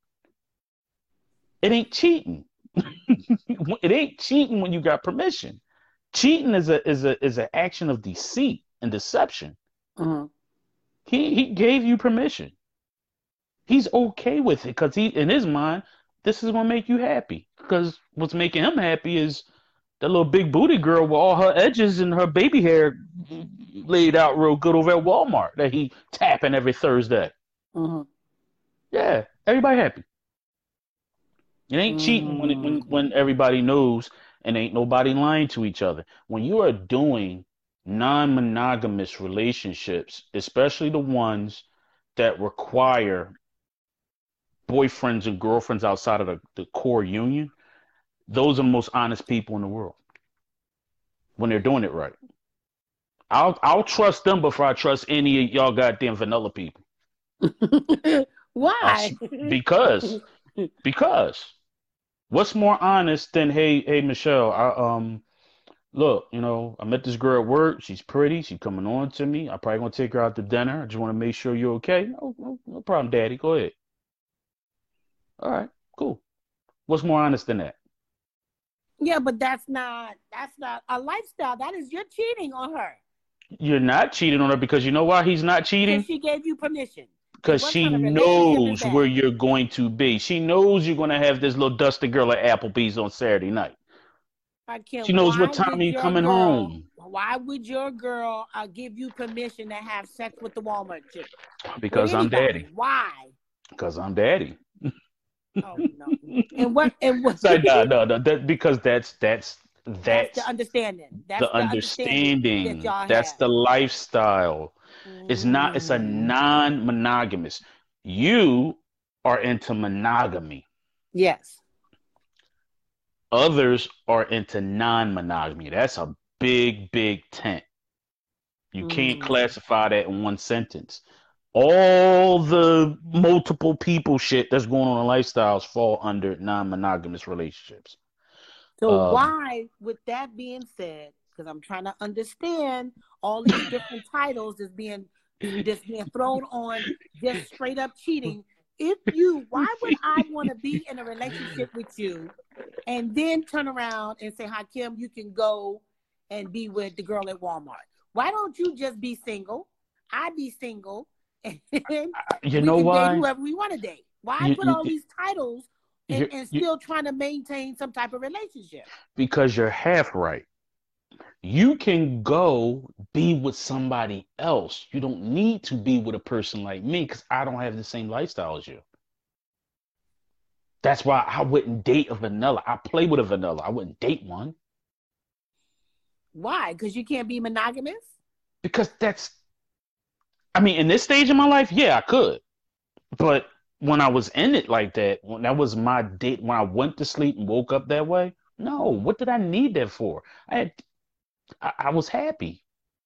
It ain't cheating. It ain't cheating when you got permission. Cheating is a is a is an action of deceit and deception. Mhm. He he gave you permission. He's okay with it because he, in his mind, this is gonna make you happy. Because what's making him happy is that little big booty girl with all her edges and her baby hair laid out real good over at Walmart that he tapping every Thursday. Mhm. Yeah, everybody happy. It ain't cheating when it, when Mm. when everybody knows and ain't nobody lying to each other. When you are doing non-monogamous relationships, especially the ones that require boyfriends and girlfriends outside of the, the core union, those are the most honest people in the world when they're doing it right. I'll I'll trust them before I trust any of y'all goddamn vanilla people. Why? because because what's more honest than, hey hey Michelle, I um look, you know, I met this girl at work. She's pretty. She's coming on to me. I'm probably gonna take her out to dinner. I just want to make sure you're okay. No, no, no problem, Daddy. Go ahead. All right, cool. What's more honest than that? Yeah, but that's not that's not a lifestyle. That is you're cheating on her You're not cheating on her because you know why he's not because cheating? she gave you permission. Because What she kind of relationship is knows where that? you're going to be. She knows you're going to have this little dusty girl at Applebee's on Saturday night. Rakim, She knows what why time would you're your coming girl? home. Why would your girl uh, give you permission to have sex with the Walmart chick? With Because I'm anybody? daddy. Why? Because I'm daddy. Oh no! And what? And what? So, no, no, no, that, because that's that's That's the that's understanding. That's the the understanding that understanding. y'all That's have. the lifestyle. It's not. It's a Mm. non-monogamous. You are into monogamy. Yes. Others are into non-monogamy. That's a big, big tent. You can't Mm. classify that in one sentence. All the multiple people shit that's going on in lifestyles fall under non-monogamous relationships. So Um, why, with that being said, because I'm trying to understand all these different titles that's being that's being thrown on just straight up cheating. If you, why would I want to be in a relationship with you and then turn around and say, Hakim, you can go and be with the girl at Walmart? Why don't you just be single? I be single and you we know can date why? whoever we want to date. Why You, put you, all these titles and, you, and you, still trying to maintain some type of relationship? because you're half right. You can go be with somebody else. You don't need to be with a person like me because I don't have the same lifestyle as you. That's why I wouldn't date a vanilla. I play with a vanilla. I wouldn't date one Why? Because you can't be monogamous? because that's, I mean, in this stage of my life, yeah, I could. But when I was in it like that, when that was my date, when I went to sleep and woke up that way, no, what did I need that for? I had, I, I was happy.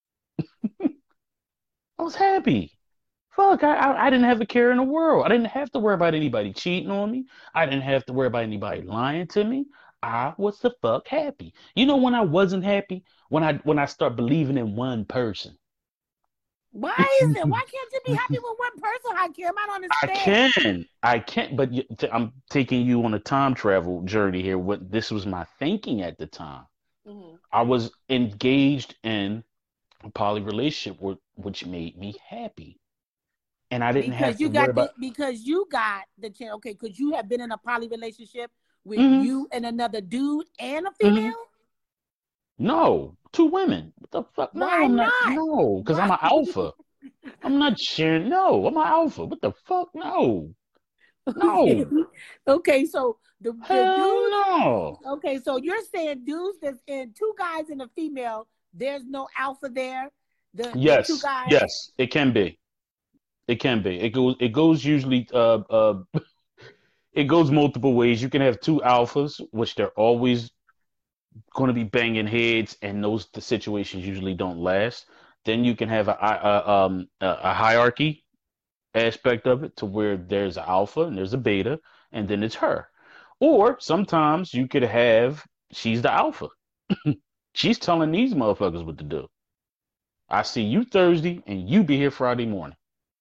I was happy. Fuck, I, I I didn't have a care in the world. I didn't have to worry about anybody cheating on me. I didn't have to worry about anybody lying to me. I was the fuck happy. You know when I wasn't happy? When I when I start believing in one person. Why is it? Why can't you be happy with one person, Hakim? I don't I understand. can, I can, but I'm taking you on a time travel journey here. What this was my thinking at the time. Mhm. I was engaged in a poly relationship, wh- which made me happy, and I didn't have Because to you worry got about. the because you got the chance. Okay, because you have been in a poly relationship with Hmm. you and another dude and a Hmm. female. No, two women. What the fuck? No, Why I'm not. not? No, because Why? I'm an alpha. I'm not sharing. No, I'm an alpha. What the fuck? No, Okay. no, Okay, so the the hell dudes. no. Okay, so you're saying dudes that's in two guys and a female. There's no alpha there. The the two Yes, guys. yes, it can be. It can be. It goes. It goes usually. Uh, uh, it goes multiple ways. You can have two alphas, which they're always going to be banging heads, and those the situations usually don't last. Then you can have a, a um a, a hierarchy aspect of it to where there's an alpha and there's a beta, and then it's her. Or sometimes you could have she's the alpha. She's telling these motherfuckers what to do. I see you Thursday, and you be here Friday morning.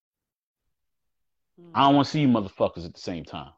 I don't want to see you motherfuckers at the same time.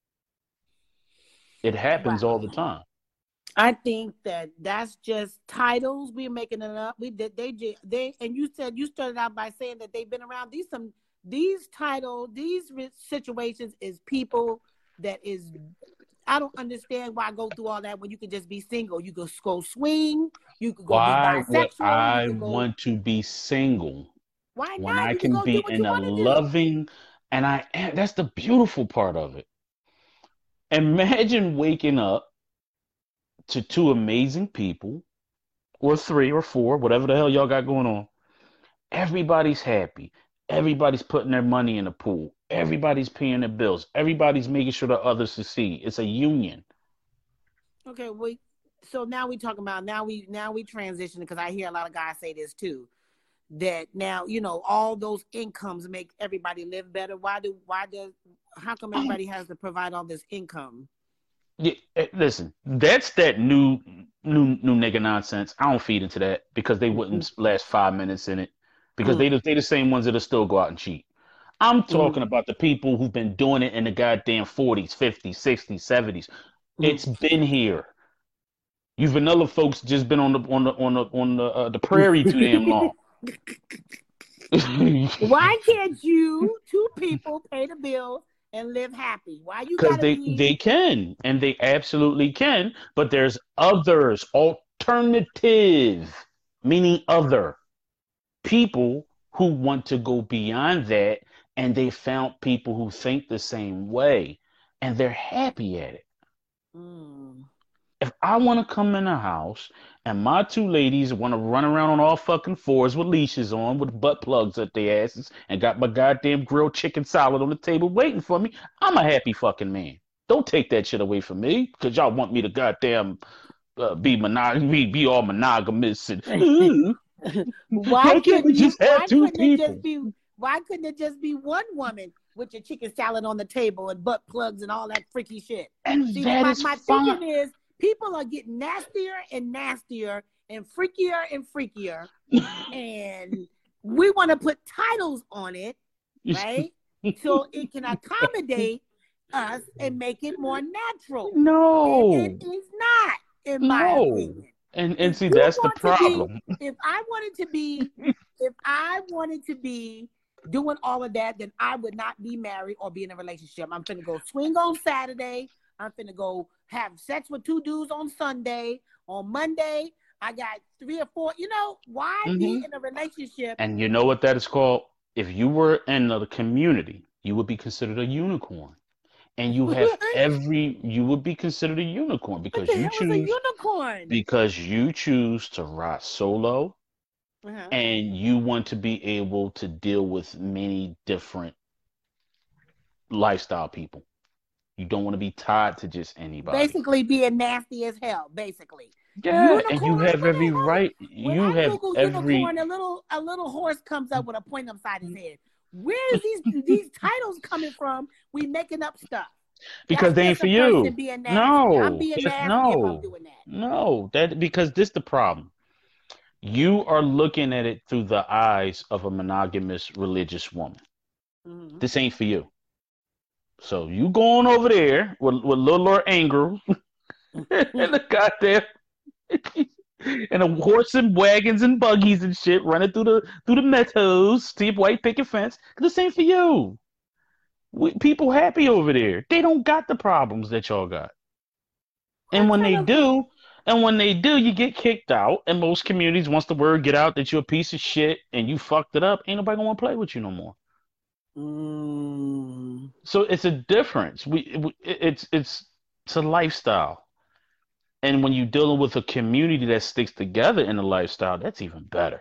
It happens all Wow. the time. I think that that's just titles. We're making it up. We did they did they and you said you started out by saying that they've been around these some these title these situations is people that is I don't understand why go through all that when you could just be single. You could go swing, you could go be Why would bisexual, you I could go want to be single why when not? I You could can go be do what in you a want to do. loving, and I that's the beautiful part of it. Imagine waking up to two amazing people, or three or four, whatever the hell y'all got going on. Everybody's happy. Everybody's putting their money in the pool. Everybody's paying their bills. Everybody's making sure the others succeed. It's a union. Okay, we so now we talking about now we now we transition because I hear a lot of guys say this too. That now you know all those incomes make everybody live better. Why do why does how come Um, everybody has to provide all this income? yeah, eh, listen, that's that new, new, new nigga nonsense. I don't feed into that because they Mm-hmm. wouldn't last five minutes in it because they Mm-hmm. the- they the same ones that'll still go out and cheat. I'm talking about the people who've been doing it in the goddamn forties, fifties, sixties, seventies. It's been here. You vanilla folks just been on the on the on the on the uh, the prairie too damn long. Why can't you two people pay the bills and live happy? Why you Because gotta they be? they can and they absolutely can, but there's others, alternative, meaning other people who want to go beyond that, and they found people who think the same way, and they're happy at it. Mm. If I want to come in a house and my two ladies want to run around on all fucking fours with leashes on, with butt plugs at their asses, and got my goddamn grilled chicken salad on the table waiting for me, I'm a happy fucking man. Don't take that shit away from me, because y'all want me to goddamn uh, be monog- be, be all monogamous and "Ooh, Why why can't we couldn't you? just have Why two couldn't it just people?" be? Why couldn't it just be one woman with your chicken salad on the table and butt plugs and all that freaky shit? And See, that my, is my fine. thinking is people are getting nastier and nastier and freakier and freakier, and we want to put titles on it, right? So it can accommodate us and make it more natural. And it No, is not, in my no. opinion. And and If see, you that's the want to be, problem. if I wanted to be, if I wanted to be doing all of that, then I would not be married or be in a relationship. I'm finna go swing on Saturday. I'm finna go have sex with two dudes on Sunday. On Monday, I got three or four. You know, why be Hmm. in a relationship? And you know what that is called? If you were in the community, you would be considered a unicorn. And you have What every you would be considered a unicorn the because you hell is a choose unicorn? because you choose to ride solo, Uh-huh. and you want to be able to deal with many different lifestyle people. You don't want to be tied to just anybody. Basically, being nasty as hell. Basically, Yeah, and you unicorn. have What every the hell? right. When You I have Google every unicorn, a little a little horse comes up with a point upside his head. Where is these these titles coming from? We making up stuff. That's because they ain't just for a person you. being nasty. I'm No, being it's nasty if I'm no, doing that. no. That because this the problem. You are looking at it through the eyes of a monogamous religious woman. Mm-hmm. This ain't for you. So you going over there with, with little Lord Anger and the goddamn and a horse and wagons and buggies and shit running through the through the meadows, see a white picket fence. The same for you. We, people happy over there. They don't got the problems that y'all got. And What when kind they of do, and when they do, you get kicked out. And most communities, once the word get out that you're a piece of shit and you fucked it up, ain't nobody gonna want to play with you no more. mm, So it's a difference. We, we it's it's it's a lifestyle. And when you're dealing with a community that sticks together in a lifestyle, that's even better.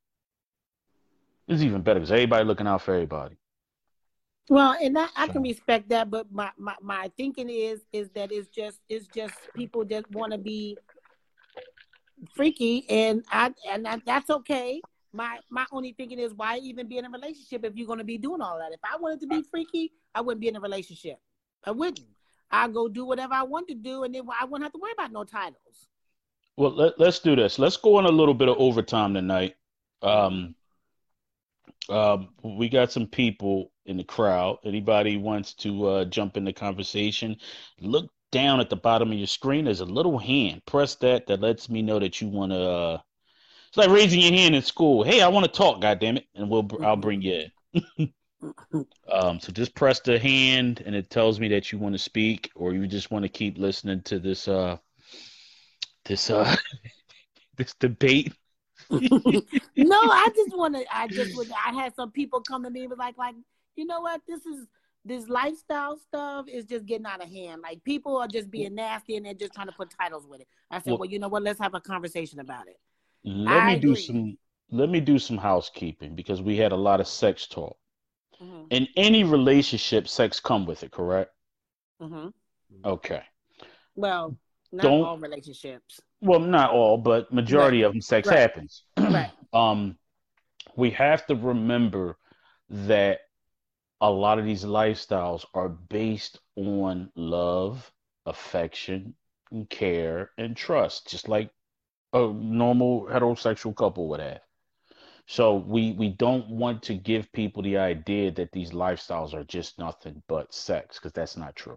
It's even better because everybody looking out for everybody. well, and that, I can So, respect that, but my, my, my thinking is is that it's just it's just people that want to be freaky, and I and I, that's okay. My my only thinking is why even be in a relationship if you're going to be doing all that. If I wanted to be freaky, I wouldn't be in a relationship. I wouldn't. I go do whatever I want to do, and then I wouldn't have to worry about no titles. well, let, let's do this. Let's go on a little bit of overtime tonight. Mm-hmm. Um, um, we got some people in the crowd. Anybody wants to uh, jump in the conversation? Look down at the bottom of your screen. There's a little hand. Press that. That lets me know that you want to. Uh, it's like raising your hand in school. Hey, I want to talk. God damn it, and we'll I'll bring you in. Um, so just press the hand, and it tells me that you want to speak, or you just want to keep listening to this uh this uh this debate. No, I just want to. I just would. I had some people come to me and was like, like you know what? This is this lifestyle stuff is just getting out of hand. Like people are just being nasty and they're just trying to put titles with it. I said, Well, well, you know what? Let's have a conversation about it. let I me do agree. some let me do some housekeeping because we had a lot of sex talk. Mm-hmm. In any relationship, sex come with it, correct? Mm-hmm. Okay. Well, not Don't all relationships. well, not all, but Right. majority of them, sex Right. happens. Right. um, we have to remember that a lot of these lifestyles are based on love, affection, and care and trust, just like a normal heterosexual couple would have. So we we don't want to give people the idea that these lifestyles are just nothing but sex, because that's not true.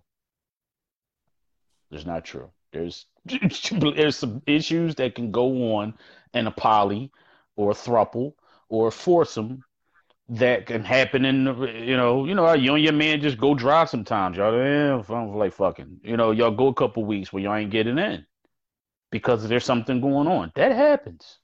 It's not true. There's there's some issues that can go on in a poly or a throuple or a foursome that can happen in the, you know, you know how you and your man just go dry sometimes, y'all. Yeah, I don't feel like fucking. You know, y'all go a couple weeks where y'all ain't getting in because there's something going on. That happens.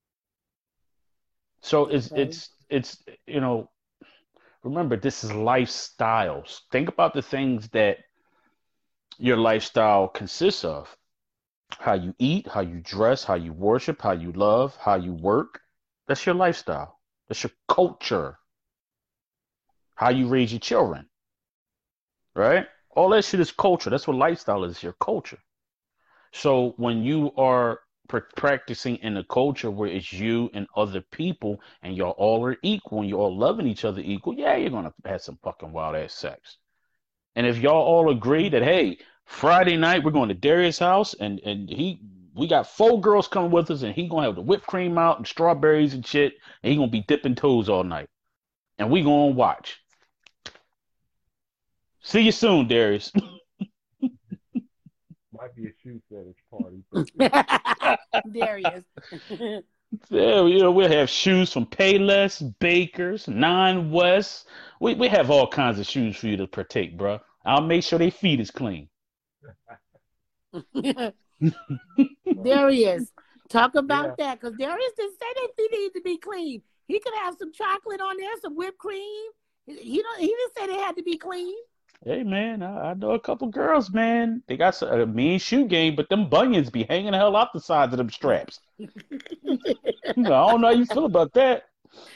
So it's Okay. it's it's you know, remember this is lifestyles. Think about the things that your lifestyle consists of. How you eat, how you dress, how you worship, how you love, how you work. That's your lifestyle. That's your culture. How you raise your children, right? All that shit is culture. That's what lifestyle is, your culture. So when you are pr- practicing in a culture where it's you and other people and y'all all are equal and you're all loving each other equal, yeah, you're going to have some fucking wild ass sex. And if y'all all agree that, hey, Friday night we're going to Darius' house and and he we got four girls coming with us and he gonna have the whipped cream out and strawberries and shit and he gonna be dipping toes all night and we gonna watch. See you soon, Darius. Might be a shoe fetish party. Darius. Yeah, you know, we'll have shoes from Payless, Bakers, Nine West. We we have all kinds of shoes for you to partake, bro. I'll make sure they feet is clean. Darius. Talk Yeah, about that because Darius didn't say that feet need to be clean. He could have some chocolate on there, some whipped cream. He don't. He didn't say they had to be clean. Hey man, I, I know a couple girls, man. They got some, a mean shoe game, but them bunions be hanging the hell off the sides of them straps. I don't know how you feel about that.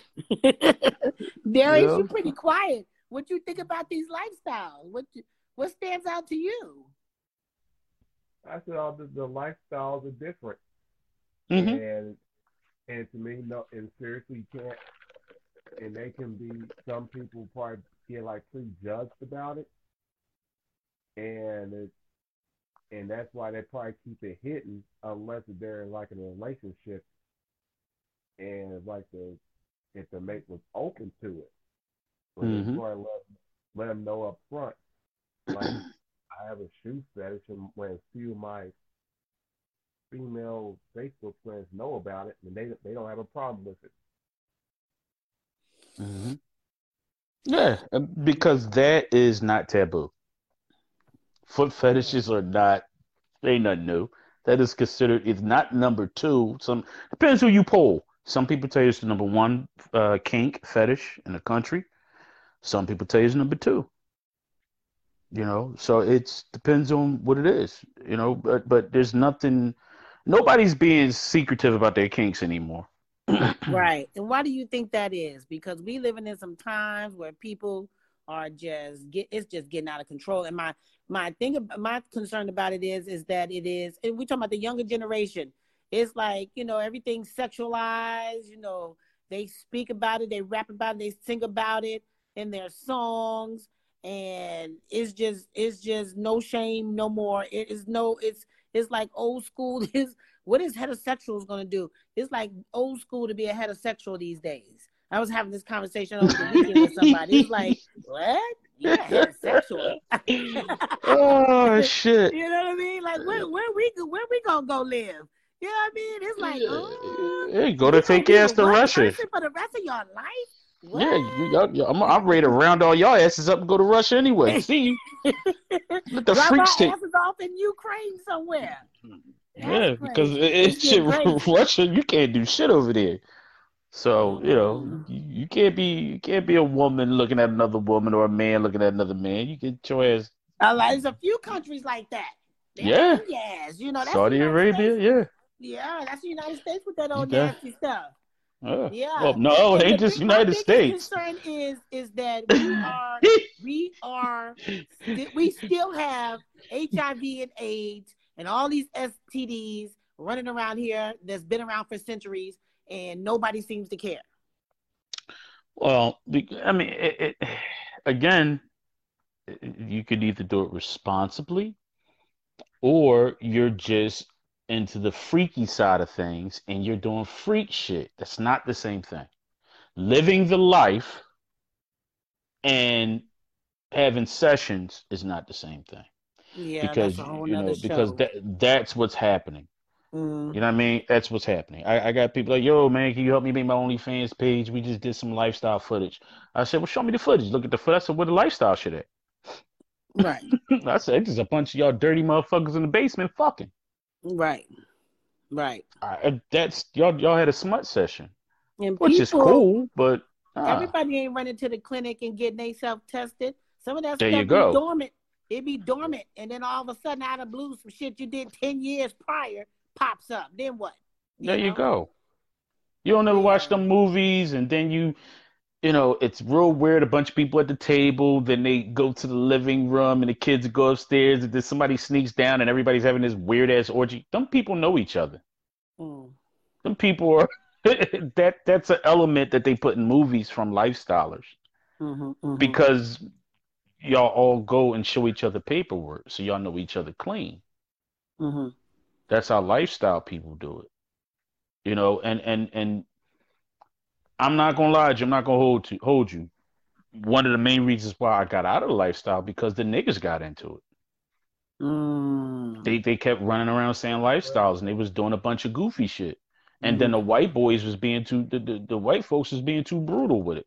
Darius, Yeah. you're pretty quiet. What you think about these lifestyles? What you, what stands out to you? I said all the, the lifestyles are different, Mm-hmm. and and to me, no, and seriously, you can't. And they can be. Some people probably get like prejudged about it, and it's and that's why they probably keep it hidden unless they're like in a relationship and like the if the mate was open to it, but they Mm-hmm. probably let let them know up front, like I have a shoe fetish, and when a few of my female Facebook friends know about it, and they they don't have a problem with it. Hmm. Yeah, uh, because that is not taboo. Foot Yeah. fetishes are not, ain't nothing new. That is considered, it's not number two. Some depends who you poll. Some people tell you it's the number one uh, kink fetish in the country. Some people tell you it's number two. You know, so it's depends on what it is. You know, but but there's nothing. Nobody's being secretive about their kinks anymore. Right. And why do you think that is? Because we living in some times where people are just get it's just getting out of control. And my my thing ab- my concern about it is is that it is, and we talking about the younger generation. It's like, you know, everything's sexualized, you know, they speak about it, they rap about it, they sing about it in their songs, and it's just it's just no shame no more. It is no it's it's like old school. Is what is heterosexuals gonna do? It's like old school to be a heterosexual these days. I was having this conversation over the weekend with somebody. It's like, what? You're a heterosexual. Oh shit! You know what I mean? Like, where where we where we gonna go live? You know what I mean? It's like, oh, Hey, go to you gonna take be your with ass to one Russia. person for the rest of your life? Yeah, you, What? y'all, y'all- I'm, I'm ready to round all y'all asses up and go to Russia anyway. See you. Let the Drop freaks our take. asses off in Ukraine somewhere. That's Yeah, because it- crazy. It's it's shit. getting crazy. Russia, you can't do shit over there. So you know, Mm. you, you can't be you can't be a woman looking at another woman or a man looking at another man. You get your ass. Uh, like, there's a few countries like that. They'll Yeah, aim your ass. You know, that's the Saudi United States. Arabia. Yeah, Yeah, that's the United States with that you old got. nasty stuff. Uh, well, Yeah, no, it and the ain't just big my United biggest States. concern is is that we are we are sti- we still have H I V and AIDS and all these S T Ds running around here that's been around for centuries, and nobody seems to care. Well, be- I mean, it, it, again, you could either do it responsibly or you're just into the freaky side of things and you're doing freak shit. That's not the same thing. Living the life and having sessions is not the same thing Yeah, that's because a whole you nother know because show. that that's what's happening. Mm. You know what I mean? That's what's happening. I, I got people like, yo, man, can you help me make my OnlyFans page? We just did some lifestyle footage. I said, well, show me the footage. Look at the footage. I said, where the lifestyle shit at? Right, I said, there's a bunch of y'all dirty motherfuckers in the basement fucking. right, right. I, that's y'all. Y'all had a smut session, And which is people, cool, but ah, everybody ain't running to the clinic and getting themselves tested. Some of that there you stuff be go. dormant. It be dormant, and then all of a sudden, out of blue, some shit you did ten years prior pops up. Then what? There You you know? go. You don't ever watch Yeah. them movies, and then you, you know, it's real weird. A bunch of people at the table, then they go to the living room, and the kids go upstairs, and then somebody sneaks down, and everybody's having this weird ass orgy. Them people know each other. Mm. Some people are that that's an element that they put in movies from lifestylers Mm-hmm, mm-hmm, because y'all all go and show each other paperwork, so y'all know each other clean. mm-hmm. That's how lifestyle people do it, you know. And and and I'm not gonna lie to you. I'm not gonna hold to hold you. One of the main reasons why I got out of the lifestyle because the niggas got into it. Mm. They they kept running around saying lifestyles, and they was doing a bunch of goofy shit. And then Mm-hmm. the white boys was being too the, the, the white folks was being too brutal with it.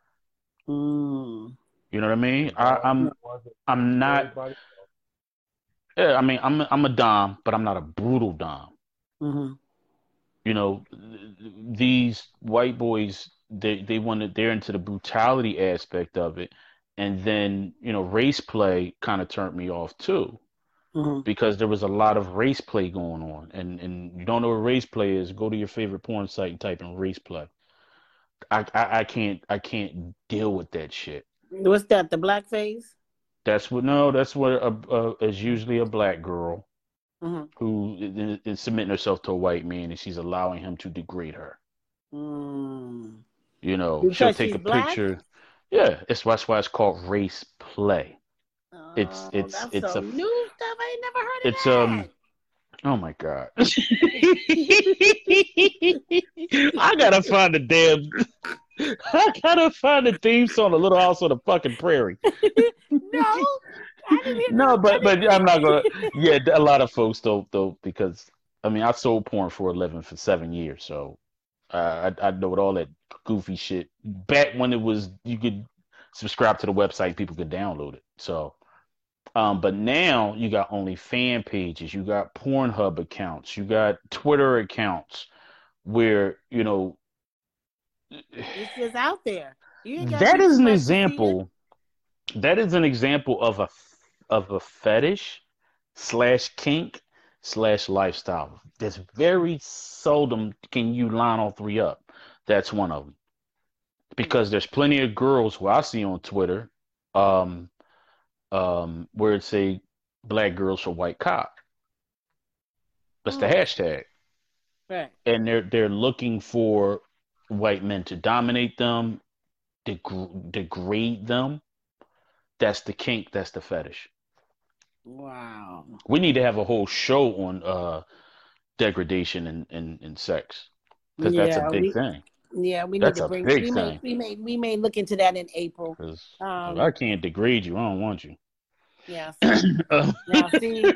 Mm. You know what I mean? As I, long as I'm it wasn't I'm hurting not. everybody. Yeah, I mean, I'm I'm a dom, but I'm not a brutal dom. Mm-hmm. You know, these white boys, they they wanted they're into the brutality aspect of it, and then you know, race play kind of turned me off too Mm-hmm. because there was a lot of race play going on, and and you don't know what race play is, go to your favorite porn site and type in race play. I I, I can't I can't deal with that shit. What's that? The blackface? That's what no, that's what a, a, is usually a black girl Mm-hmm. who is, is submitting herself to a white man and she's allowing him to degrade her. Mm. You know, she'll Because take she's a black? picture. Yeah, it's that's why it's called race play. It's Oh, it's that's it's a some new stuff. I ain't never heard it's of um oh my God. that. I gotta find the damn I gotta find the theme song of Little House on the fucking Prairie. No, I didn't hear No, no. but I but I'm not gonna didn't. yeah, a lot of folks don't though because I mean, I sold porn for a living for seven years, so uh, I I know what all that goofy shit. Back when it was, you could subscribe to the website, people could download it. So, um, but now you got only fan pages, you got Pornhub accounts, you got Twitter accounts where you know It's just out there. You ain't gotta that do is too an much to see it. example. That is an example of a of a fetish slash kink slash lifestyle. There's very seldom can you line all three up. That's one of them. Because there's plenty of girls who I see on Twitter, um, um, where it say black girls for white cock. That's the Mm, hashtag. right. And they're they're looking for white men to dominate them, deg- degrade them. That's the kink, that's the fetish. Wow. We need to have a whole show on uh degradation and and, and sex. Because that's a Yeah, big we thing. yeah, we need That's to a bring big we may thing. we may we may look into that in April. Because if I Um can't degrade you, I don't want you. yeah, see. Um, Now see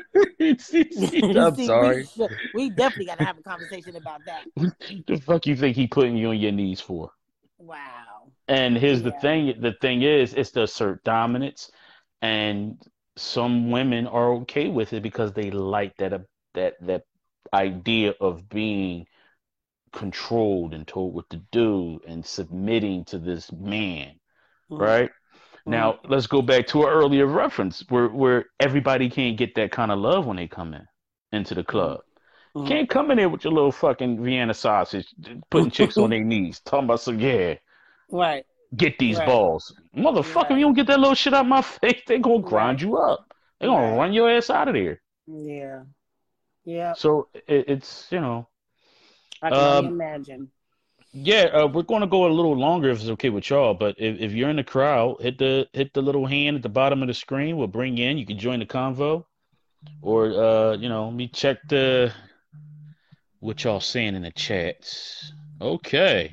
I'm see we sorry. should, we definitely gotta have a conversation about that. The fuck you think he putting you on your knees for? Wow. And here's the Yeah. thing. The thing is, it's to assert dominance, and some women are okay with it because they like that uh, that that idea of being controlled and told what to do and submitting to this man, Mm, right? mm, Now, let's go back to an earlier reference where where everybody can't get that kind of love when they come in into the mm, club. mm. Can't come in there with your little fucking Vienna sausage, putting chicks on their knees, talking about some, yeah, Right, get these right, balls. Motherfucker, if right, you don't get that little shit out my face, they gonna grind right, you up. They gonna right. run your ass out of there. Yeah. Yeah. So it, it's, you know, I can only um, imagine. yeah, uh, we're gonna go a little longer if it's okay with y'all. But if, if you're in the crowd, hit the hit the little hand at the bottom of the screen. We'll bring you in. You can join the convo, or uh, you know, let me check the what y'all saying in the chats. Okay,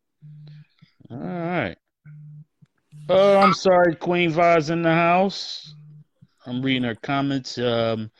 all right. Oh, I'm sorry, Queen Vi's in the house. I'm reading her comments. Um,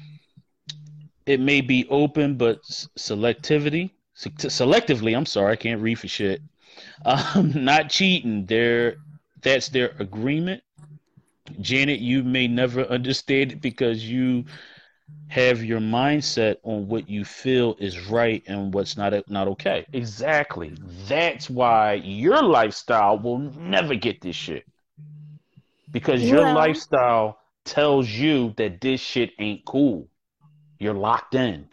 it may be open, but s- selectivity, se- selectively. I'm sorry, I can't read for shit. Um, not cheating. There, that's their agreement. Janet, you may never understand it because you have your mindset on what you feel is right and what's not not okay. Exactly. That's why your lifestyle will never get this shit because your Well, lifestyle tells you that this shit ain't cool. You're locked in.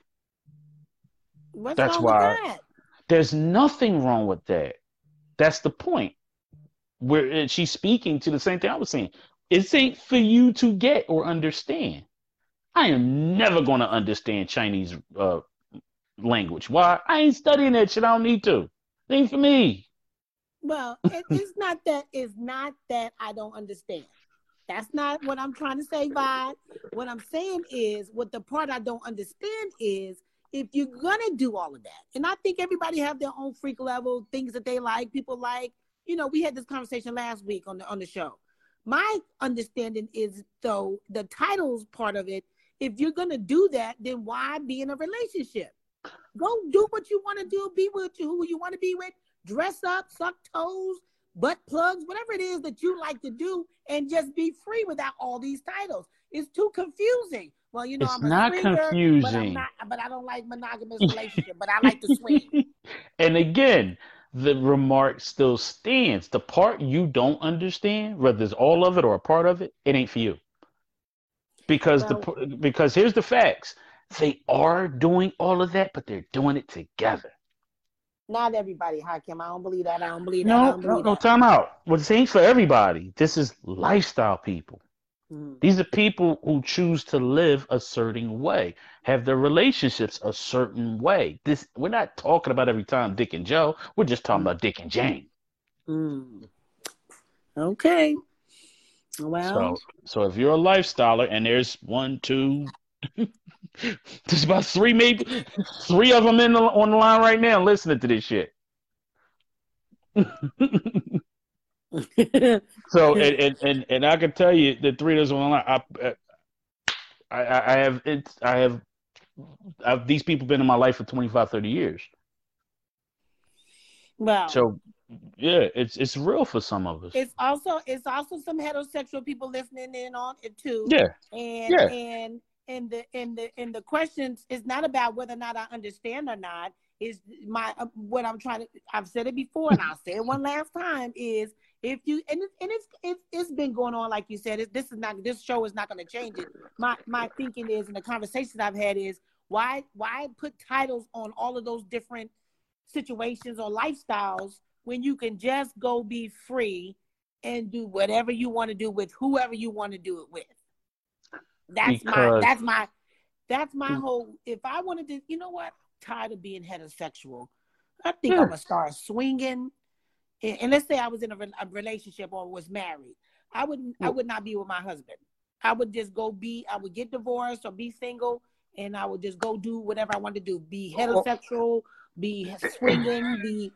what's That's wrong with why that? there's nothing wrong with that. That's the point. Where she's speaking to the same thing I was saying. It ain't for you to get or understand. I am never going to understand Chinese uh, language. Why? I ain't studying that shit. I don't need to. It ain't for me. Well, it, it's not that it's not that I don't understand. That's not what I'm trying to say, Vi. What I'm saying is what the part I don't understand is if you're gonna do all of that, and I think everybody have their own freak level, things that they like, people like. You know, we had this conversation last week on the on the show. My understanding is though the titles part of it, if you're gonna do that, then why be in a relationship? Go do what you want to do, be with you, who you want to be with, dress up, suck toes, butt plugs, whatever it is that you like to do, and just be free without all these titles. It's too confusing. Well, you know, It's I'm a not swinger, but I'm confusing. not, but I don't like monogamous relationship, but I like to swing. And again, the remark still stands. The part you don't understand, whether it's all of it or a part of it, it ain't for you. Because the Well, because here's the facts. They are doing all of that, but they're doing it together. not everybody, Hakim. I don't believe that. I don't believe that. I No, don't no, believe no, that. time out. Well, this ain't for everybody. This is lifestyle people. Mm. These are people who choose to live a certain way, have their relationships a certain way. This we're not talking about every time Dick and Joe. We're just talking about Dick and Jane. Mm. Okay. Well, So, so if you're a lifestyler and there's one, two, there's about three, maybe three of them in the, on the line right now listening to this shit. So, and, and and and I can tell you the three of us on the line. I, I I have it's I have I've, these people been in my life for twenty-five, thirty years. Well, So yeah, it's it's real for some of us. it's also it's also some heterosexual people listening in on it too. Yeah, And yeah. and and the and the and the questions is not about whether or not I understand or not. Is my uh, what I'm trying to. I've said it before, and I'll say it one last time. Is if you and it's and it's it's, it's been going on like you said. It's, this is not this show is not going to change it. My my thinking is, and the conversations I've had is why why put titles on all of those different situations or lifestyles when you can just go be free and do whatever you want to do with whoever you want to do it with. That's my Because that's my that's my whole. If I wanted to, you know what? I'm tired of being heterosexual. I think Yeah. I'm gonna start swinging. And, and let's say I was in a, re- a relationship or was married, I would I would not be with my husband. I would just go be. I would get divorced or be single, and I would just go do whatever I wanted to do. Be heterosexual, be swinging, be.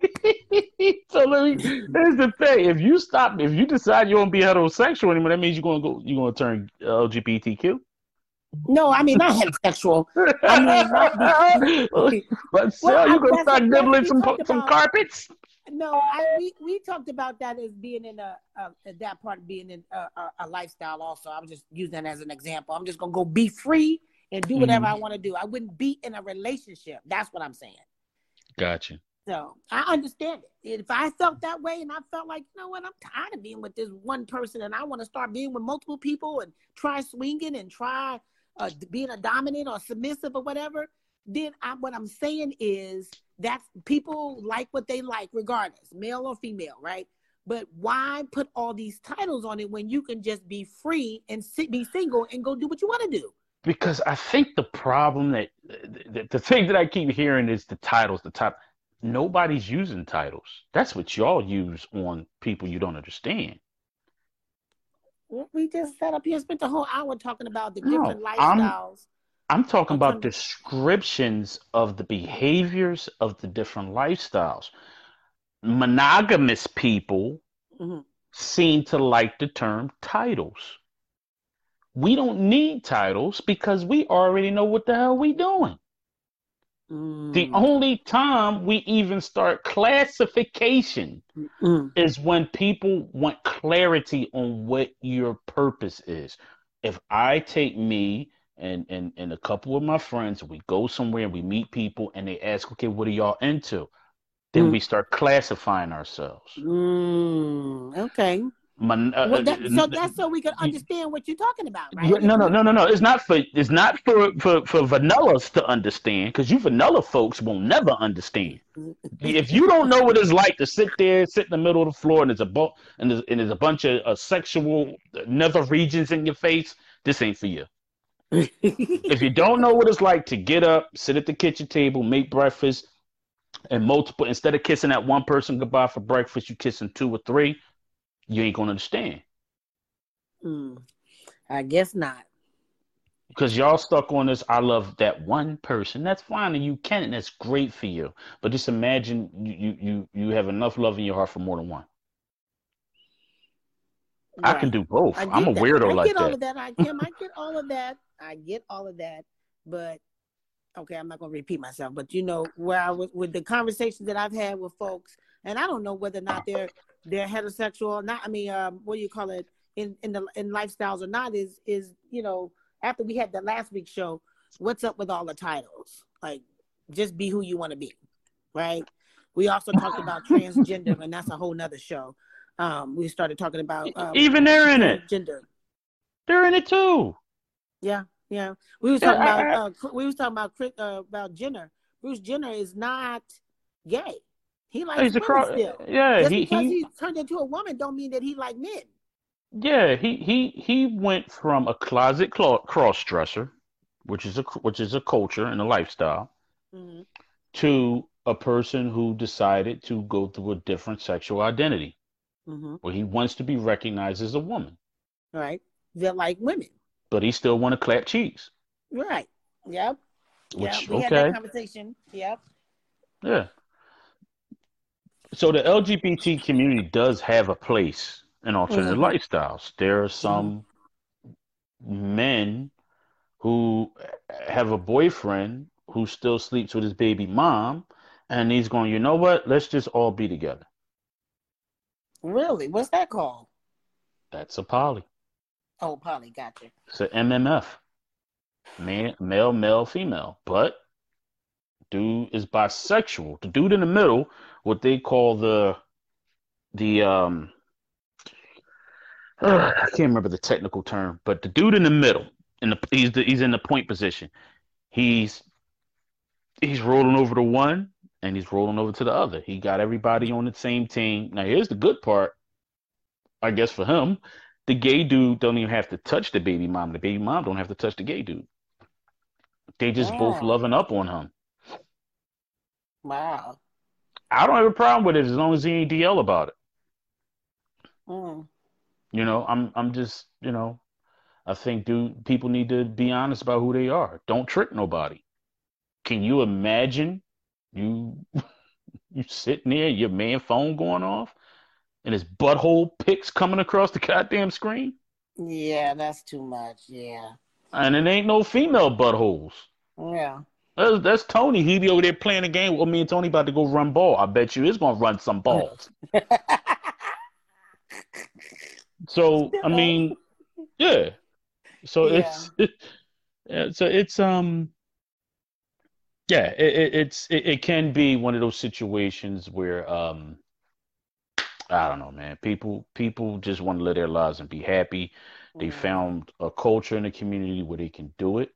so let me. Here's the thing: if you stop, if you decide you won't be heterosexual anymore, that means you're gonna go. You're gonna turn L G B T Q. No, I mean not heterosexual. I mean not be. But still, Well, I- you gonna that's- start that's- nibbling we some talked some about- carpets. No, I we, we talked about that as being in a, a that part of being in a, a, a lifestyle. Also, I was just using that as an example. I'm just gonna go be free and do whatever Mhm. I want to do. I wouldn't be in a relationship. That's what I'm saying. Gotcha. So I understand it. If I felt that way and I felt like, you know what, I'm tired of being with this one person and I want to start being with multiple people and try swinging and try uh, being a dominant or submissive or whatever, then I, what I'm saying is that people like what they like regardless, male or female, right? But why put all these titles on it when you can just be free and sit, be single and go do what you want to do? Because I think the problem that the, the thing that I keep hearing is the titles, the top. Nobody's using titles. That's what y'all use on people you don't understand. We just sat up here and spent the whole hour talking about the No, different I'm- lifestyles. I'm talking about Alternative- descriptions of the behaviors of the different lifestyles. Monogamous people Mhm. seem to like the term titles. We don't need titles because we already know what the hell we doing. The Mm. only time we even start classification Mm. is when people want clarity on what your purpose is. If I take me and, and, and a couple of my friends, we go somewhere and we meet people and they ask, okay, what are y'all into? Then Mm. we start classifying ourselves. Mm. Okay. Mon- uh, Well, that, uh, so that's so we can understand what you're talking about, right? Yeah, no, no, no, no, no. It's not for it's not for for, for vanillas to understand because you vanilla folks will never understand. If you don't know what it's like to sit there, sit in the middle of the floor, and there's a bu- and there's, and there's a bunch of uh, sexual nether regions in your face, this ain't for you. If you don't know what it's like to get up, sit at the kitchen table, make breakfast, and multiple instead of kissing that one person goodbye for breakfast, you kissing two or three, you ain't gonna understand. Mm. I guess not. Because y'all stuck on this, I love that one person. That's fine, and you can, and that's great for you. But just imagine you you you, you have enough love in your heart for more than one. I can Right. do both. I I'm a get that. weirdo I like get all that. of that. I can. I get all of that. I get all of that. But okay, I'm not going to repeat myself. But you know where I was with the conversations that I've had with folks, and I don't know whether or not they're they're heterosexual or not. I mean, um, what do you call it in in the in lifestyles or not? Is is you know after we had the last week's show, what's up with all the titles? Like, just be who you want to be, right? We also talked about transgender, and that's a whole nother show. Um, we started talking about um, Even they're in it. transgender. They're in it too. Yeah, yeah. We was Yeah, talking I- about uh, we was talking about Chris- uh, about Jenner. Bruce Jenner is not gay. He likes He's a women cross. still. Yeah, Just he because he he turned into a woman don't mean that he like men. yeah he he he went from a closet cross dresser, which is a which is a culture and a lifestyle, Mm-hmm. to a person who decided to go through a different sexual identity, Mm-hmm. where he wants to be recognized as a woman, Right. They're like women. but he still want to clap cheeks. Right. Yep. Which Yep. We had that okay, conversation. Yep. yeah. So the L G B T community does have a place in alternative Mhm. lifestyles. There are some men who have a boyfriend who still sleeps with his baby mom, and he's going, you know what? Let's just all be together. Really? What's that called? That's a poly. Oh, poly, gotcha. It's a M M F. Man, male, male, female. But dude is bisexual. The dude in the middle, what they call the the um uh, I can't remember the technical term, but the dude in the middle, in the he's the, he's in the point position. He's he's rolling over to one and he's rolling over to the other. He got everybody on the same team. Now here's the good part, I guess for him. The gay dude don't even have to touch the baby mom. The baby mom don't have to touch the gay dude. They just both Oh, loving up on him. wow. I don't have a problem with it as long as he ain't D L about it. Mm. You know, I'm I'm just, you know, I think dude people need to be honest about who they are. Don't trick nobody. Can you imagine you you sitting there, your man phone going off, and his butthole pics coming across the goddamn screen? Yeah, that's too much. Yeah. And it ain't no female buttholes. Yeah. That's, that's Tony. He be over there playing a game. Well, me and Tony about to go run ball. I bet you it's gonna run some balls. So I No. mean, yeah. So Yeah. it's yeah, so it's um yeah it, it, it's it, it can be one of those situations where um I don't know, man. People people just want to live their lives and be happy. They Mm. found a culture in the community where they can do it.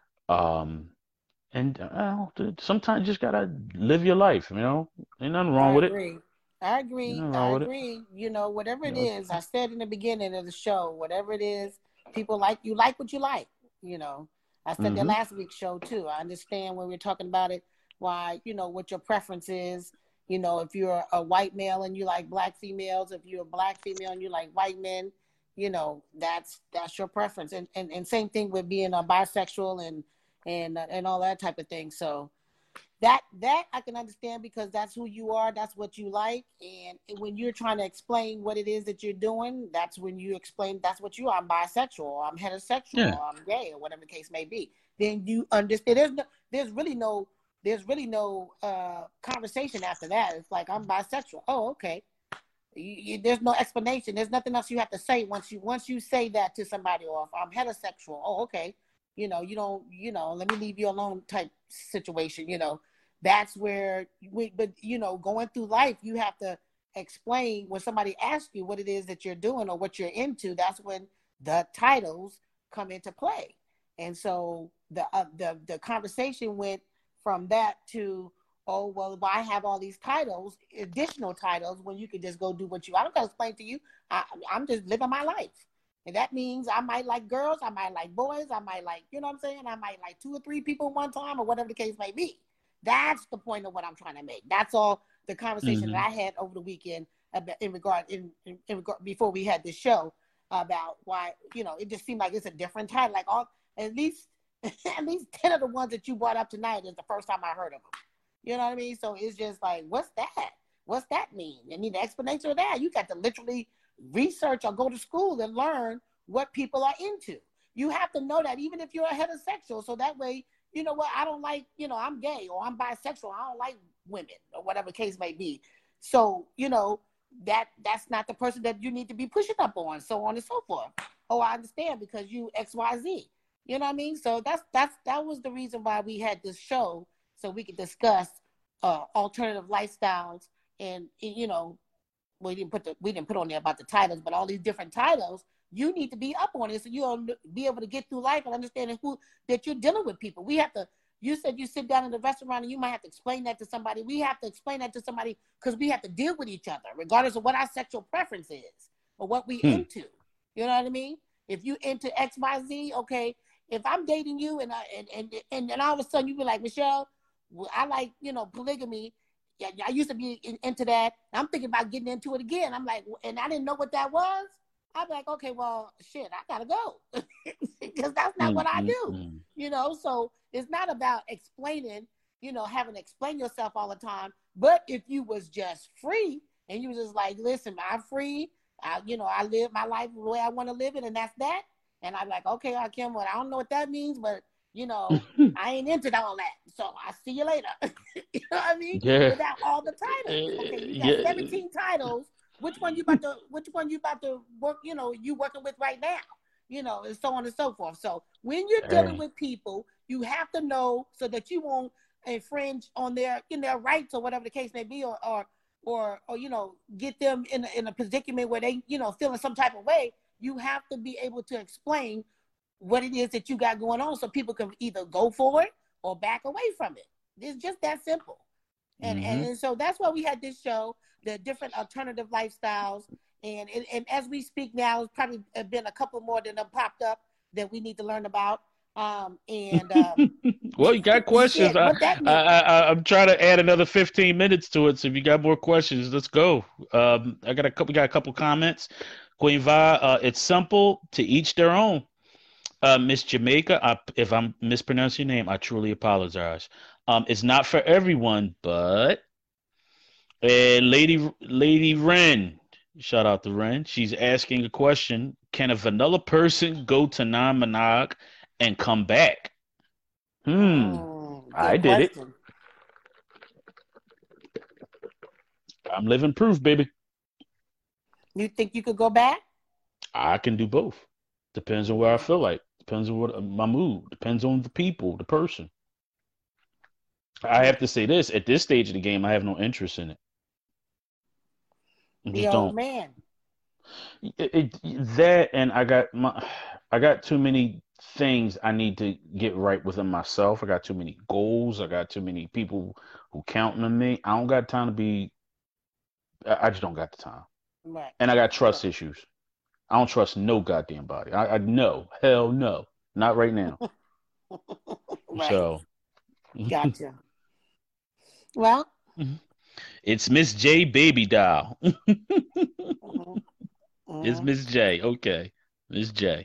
Um, and uh, sometimes you just gotta live your life. You know, ain't nothing wrong I with it. agree. I Ain't agree. nothing wrong I with it. agree. You know, whatever You it know, is, I said in the beginning of the show, whatever it is, people like you like what you like. You know, I said that mm-hmm. last week's show too. I understand when we we're talking about it, why, you know, what your preference is. You know, if you're a white male and you like black females, if you're a black female and you like white men, you know, that's that's your preference. And and, and same thing with being a bisexual and and and all that type of thing. So that that I can understand because that's who you are, that's what you like, and when you're trying to explain what it is that you're doing, that's when you explain that's what you are. I'm bisexual, or I'm heterosexual, Yeah. or I'm gay, or whatever the case may be. Then you understand. There's no, there's really no, there's really no uh, conversation after that. It's like I'm bisexual. Oh, okay. You, you, there's no explanation. There's nothing else you have to say once you once you say that to somebody. Or if I'm heterosexual. Oh, okay. You know, you don't. You know, let me leave you alone type situation. You know, that's where. We, but you know, going through life, you have to explain when somebody asks you what it is that you're doing or what you're into. That's when the titles come into play. And so the uh, the the conversation went from that to, oh, well, why have all these titles, additional titles, when you could just go do what you, I don't got to explain to you. I, I'm just living my life. And that means I might like girls, I might like boys, I might like, you know what I'm saying? I might like two or three people one time or whatever the case may be. That's the point of what I'm trying to make. That's all the conversation Mm-hmm. that I had over the weekend about, in regard, in, in, in regard, before we had this show, about why, you know, it just seemed like it's a different title. Like all, at least, at least ten of the ones that you brought up tonight is the first time I heard of them. You know what I mean? So it's just like, what's that? What's that mean? I need an explanation of that. You got to literally research or go to school and learn what people are into. You have to know that even if you're a heterosexual. So that way, you know what? I don't like, you know, I'm gay or I'm bisexual. I don't like women or whatever the case may be. So, you know, that that's not the person that you need to be pushing up on, so on and so forth. Oh, I understand because you X Y Z. You know what I mean? So that's that's that was the reason why we had this show, so we could discuss uh, alternative lifestyles, and you know, we didn't put the we didn't put on there about the titles, but all these different titles, you need to be up on it so you'll be able to get through life and understanding who that you're dealing with. People, we have to. You said you sit down in the restaurant and you might have to explain that to somebody. We have to explain that to somebody because we have to deal with each other, regardless of what our sexual preference is or what we Hmm. into. You know what I mean? If you into X Y Z, okay. If I'm dating you and I, and, and and then all of a sudden you be like, Michelle, I like, you know, polygamy. Yeah, I used to be in, into that. I'm thinking about getting into it again. I'm like, and I didn't know what that was. I'm like, okay, well, shit, I gotta go because that's not what I do, Mm-mm-mm. you know. So it's not about explaining, you know, having to explain yourself all the time. But if you was just free and you was just like, listen, I'm free. I, you know, I live my life the way I want to live it, and that's that. And I'm like, okay, I Kim, well, I don't know what that means, but you know, I ain't into all that. So I'll see you later. You know what I mean? Yeah. Without all the titles. Okay, you got Yeah. seventeen titles. Which one you about to which one you about to work, you know, you working with right now? You know, and so on and so forth. So when you're dealing Hey. with people, you have to know so that you won't infringe on their in their rights or whatever the case may be, or or or, or you know, get them in a, in a predicament where they, you know, feeling some type of way. You have to be able to explain what it is that you got going on so people can either go for it or back away from it. It's just that simple. And, Mm-hmm. and, and so that's why we had this show, the different alternative lifestyles. And, and, and as we speak now, there's probably been a couple more that have popped up that we need to learn about. Um, and uh, Well, you got questions. shit, I, what that I, means. I, I'm trying to add another fifteen minutes to it. So if you got more questions, let's go. Um, I got a couple. We got a couple comments. Queen Vi, uh, it's simple. To each their own. Uh, Miss Jamaica, I, if I'm mispronouncing your name, I truly apologize. Um, it's not for everyone, but uh, Lady Lady Ren, shout out to Ren. She's asking a question: can a vanilla person go to non-monog and come back? Hmm. Mm, I good did it. question. I'm living proof, baby. You think you could go back? I can do both. Depends on where I feel like. Depends on what my mood. Depends on the people, the person. I have to say this: at this stage of the game, I have no interest in it. I The just old don't. man. It, it, that and I got my, I got too many things I need to get right within myself. I got too many goals. I got too many people who counting on me. I don't got time to be. I I just don't got the time. Right. And I got trust Right. issues. I don't trust no goddamn body. I, I no, hell no, not right now. Right. So Gotcha. Well, it's Miss J Baby Doll. mhm, It's mhm. Miss J. Okay, Miss J.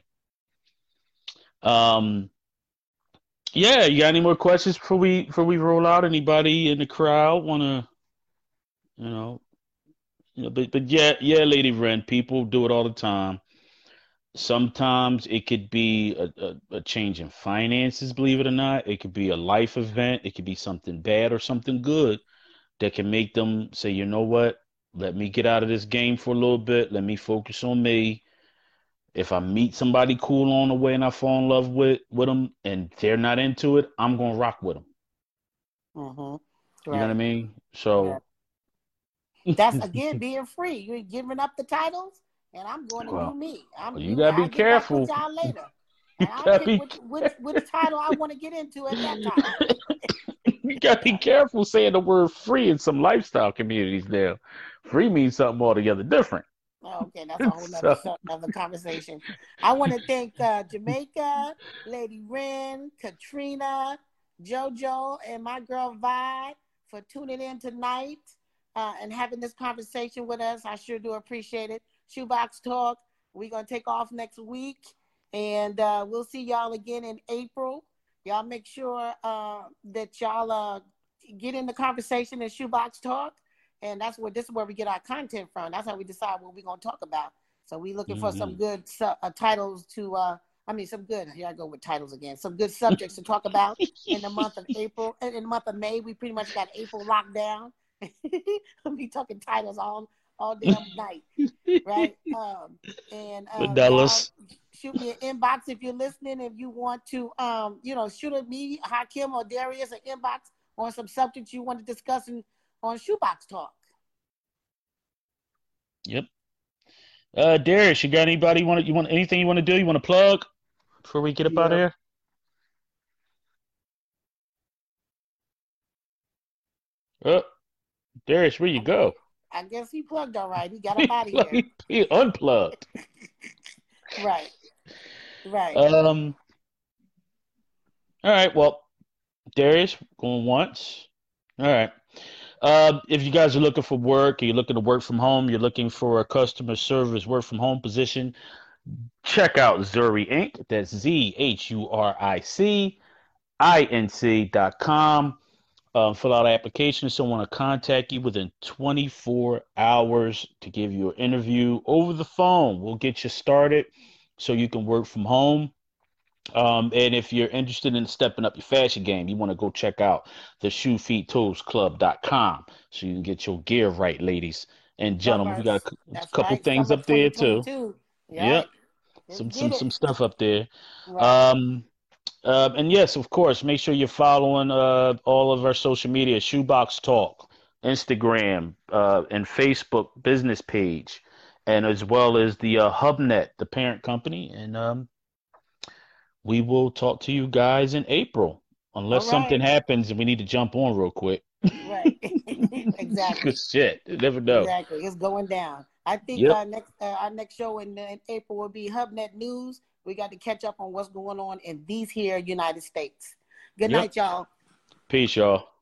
Um, yeah. You got any more questions before we before we roll out? Anybody in the crowd wanna, you know, you know, but but yeah, yeah, Lady Ren. People do it all the time. Sometimes it could be a, a, a change in finances, believe it or not. It could be a life event. It could be something bad or something good that can make them say, you know what? Let me get out of this game for a little bit. Let me focus on me. If I meet somebody cool on the way and I fall in love with with them and they're not into it, I'm gonna rock with them. Mhm. You know what I Right. mean? Right. So, That's again being free. You're giving up the titles, and I'm going to do well, me. I'm you you. gotta be I'll get back with careful. y'all later, You and I'll gotta pick be which which which title I want to get into at that time. you gotta be careful saying the word free in some lifestyle communities now. Free means something altogether different. Okay, that's a whole nother So, su- another conversation. I want to thank uh, Jamaica, Lady Ren, Katrina, JoJo, and my girl Vi for tuning in tonight uh, and having this conversation with us. I sure do appreciate it. Shoebox Talk. We're gonna take off next week, and uh, we'll see y'all again in April. Y'all make sure uh, that y'all uh, get in the conversation in Shoebox Talk. And that's where this is where we get our content from. That's how we decide what we're going to talk about. So we're looking for some mhm. good su- uh, titles to, uh, I mean, some good, here I go with titles again, some good subjects to talk about in the month of April. In the month of May, we pretty much got April locked down. We'll be talking titles all, all damn night, right? Um, and um, y'all Dallas. shoot me an inbox if you're listening. If you want to, um, you know, shoot at me, Hakim or Darius, an inbox on some subjects you want to discuss in, on Shoebox Talk. Yep. Uh, Darius, you got anybody you want? You want anything you want to do? You want to plug before we get up out of Yeah, here? Oh, Darius, where you I guess, go? I guess he plugged all right. He got up out of here. He unplugged. Right, right. Um. All right. Well, Darius going once. All right. Uh, if you guys are looking for work, you're looking to work from home, you're looking for a customer service work from home position, check out Zuri Inc. That's Z H U R I C I N C dot com. Um, fill out an application. Someone will contact you within twenty-four hours to give you an interview over the phone. We'll get you started. so you can work from home. Um, and if you're interested in stepping up your fashion game, you want to go check out the shoe feet toes club dot com so you can get your gear right, ladies and gentlemen. We got Summers. a cou- That's couple right. things Summer up there too. twenty twenty-two. Yep, Right. Let's some get some it. some stuff up there. Right. Um, uh, and yes, of course, make sure you're following uh, all of our social media, Shoebox Talk, Instagram, uh, and Facebook business page, and as well as the uh, HubNet, the parent company. And um, we will talk to you guys in April, All unless something right. happens and we need to jump on real quick. Right. Exactly. Because shit, you never know. Exactly. It's going down. I think Yep. our next uh, our next show in, in April will be HubNet News. We got to catch up on what's going on in these here United States. Good Yep. night, y'all. Peace, y'all.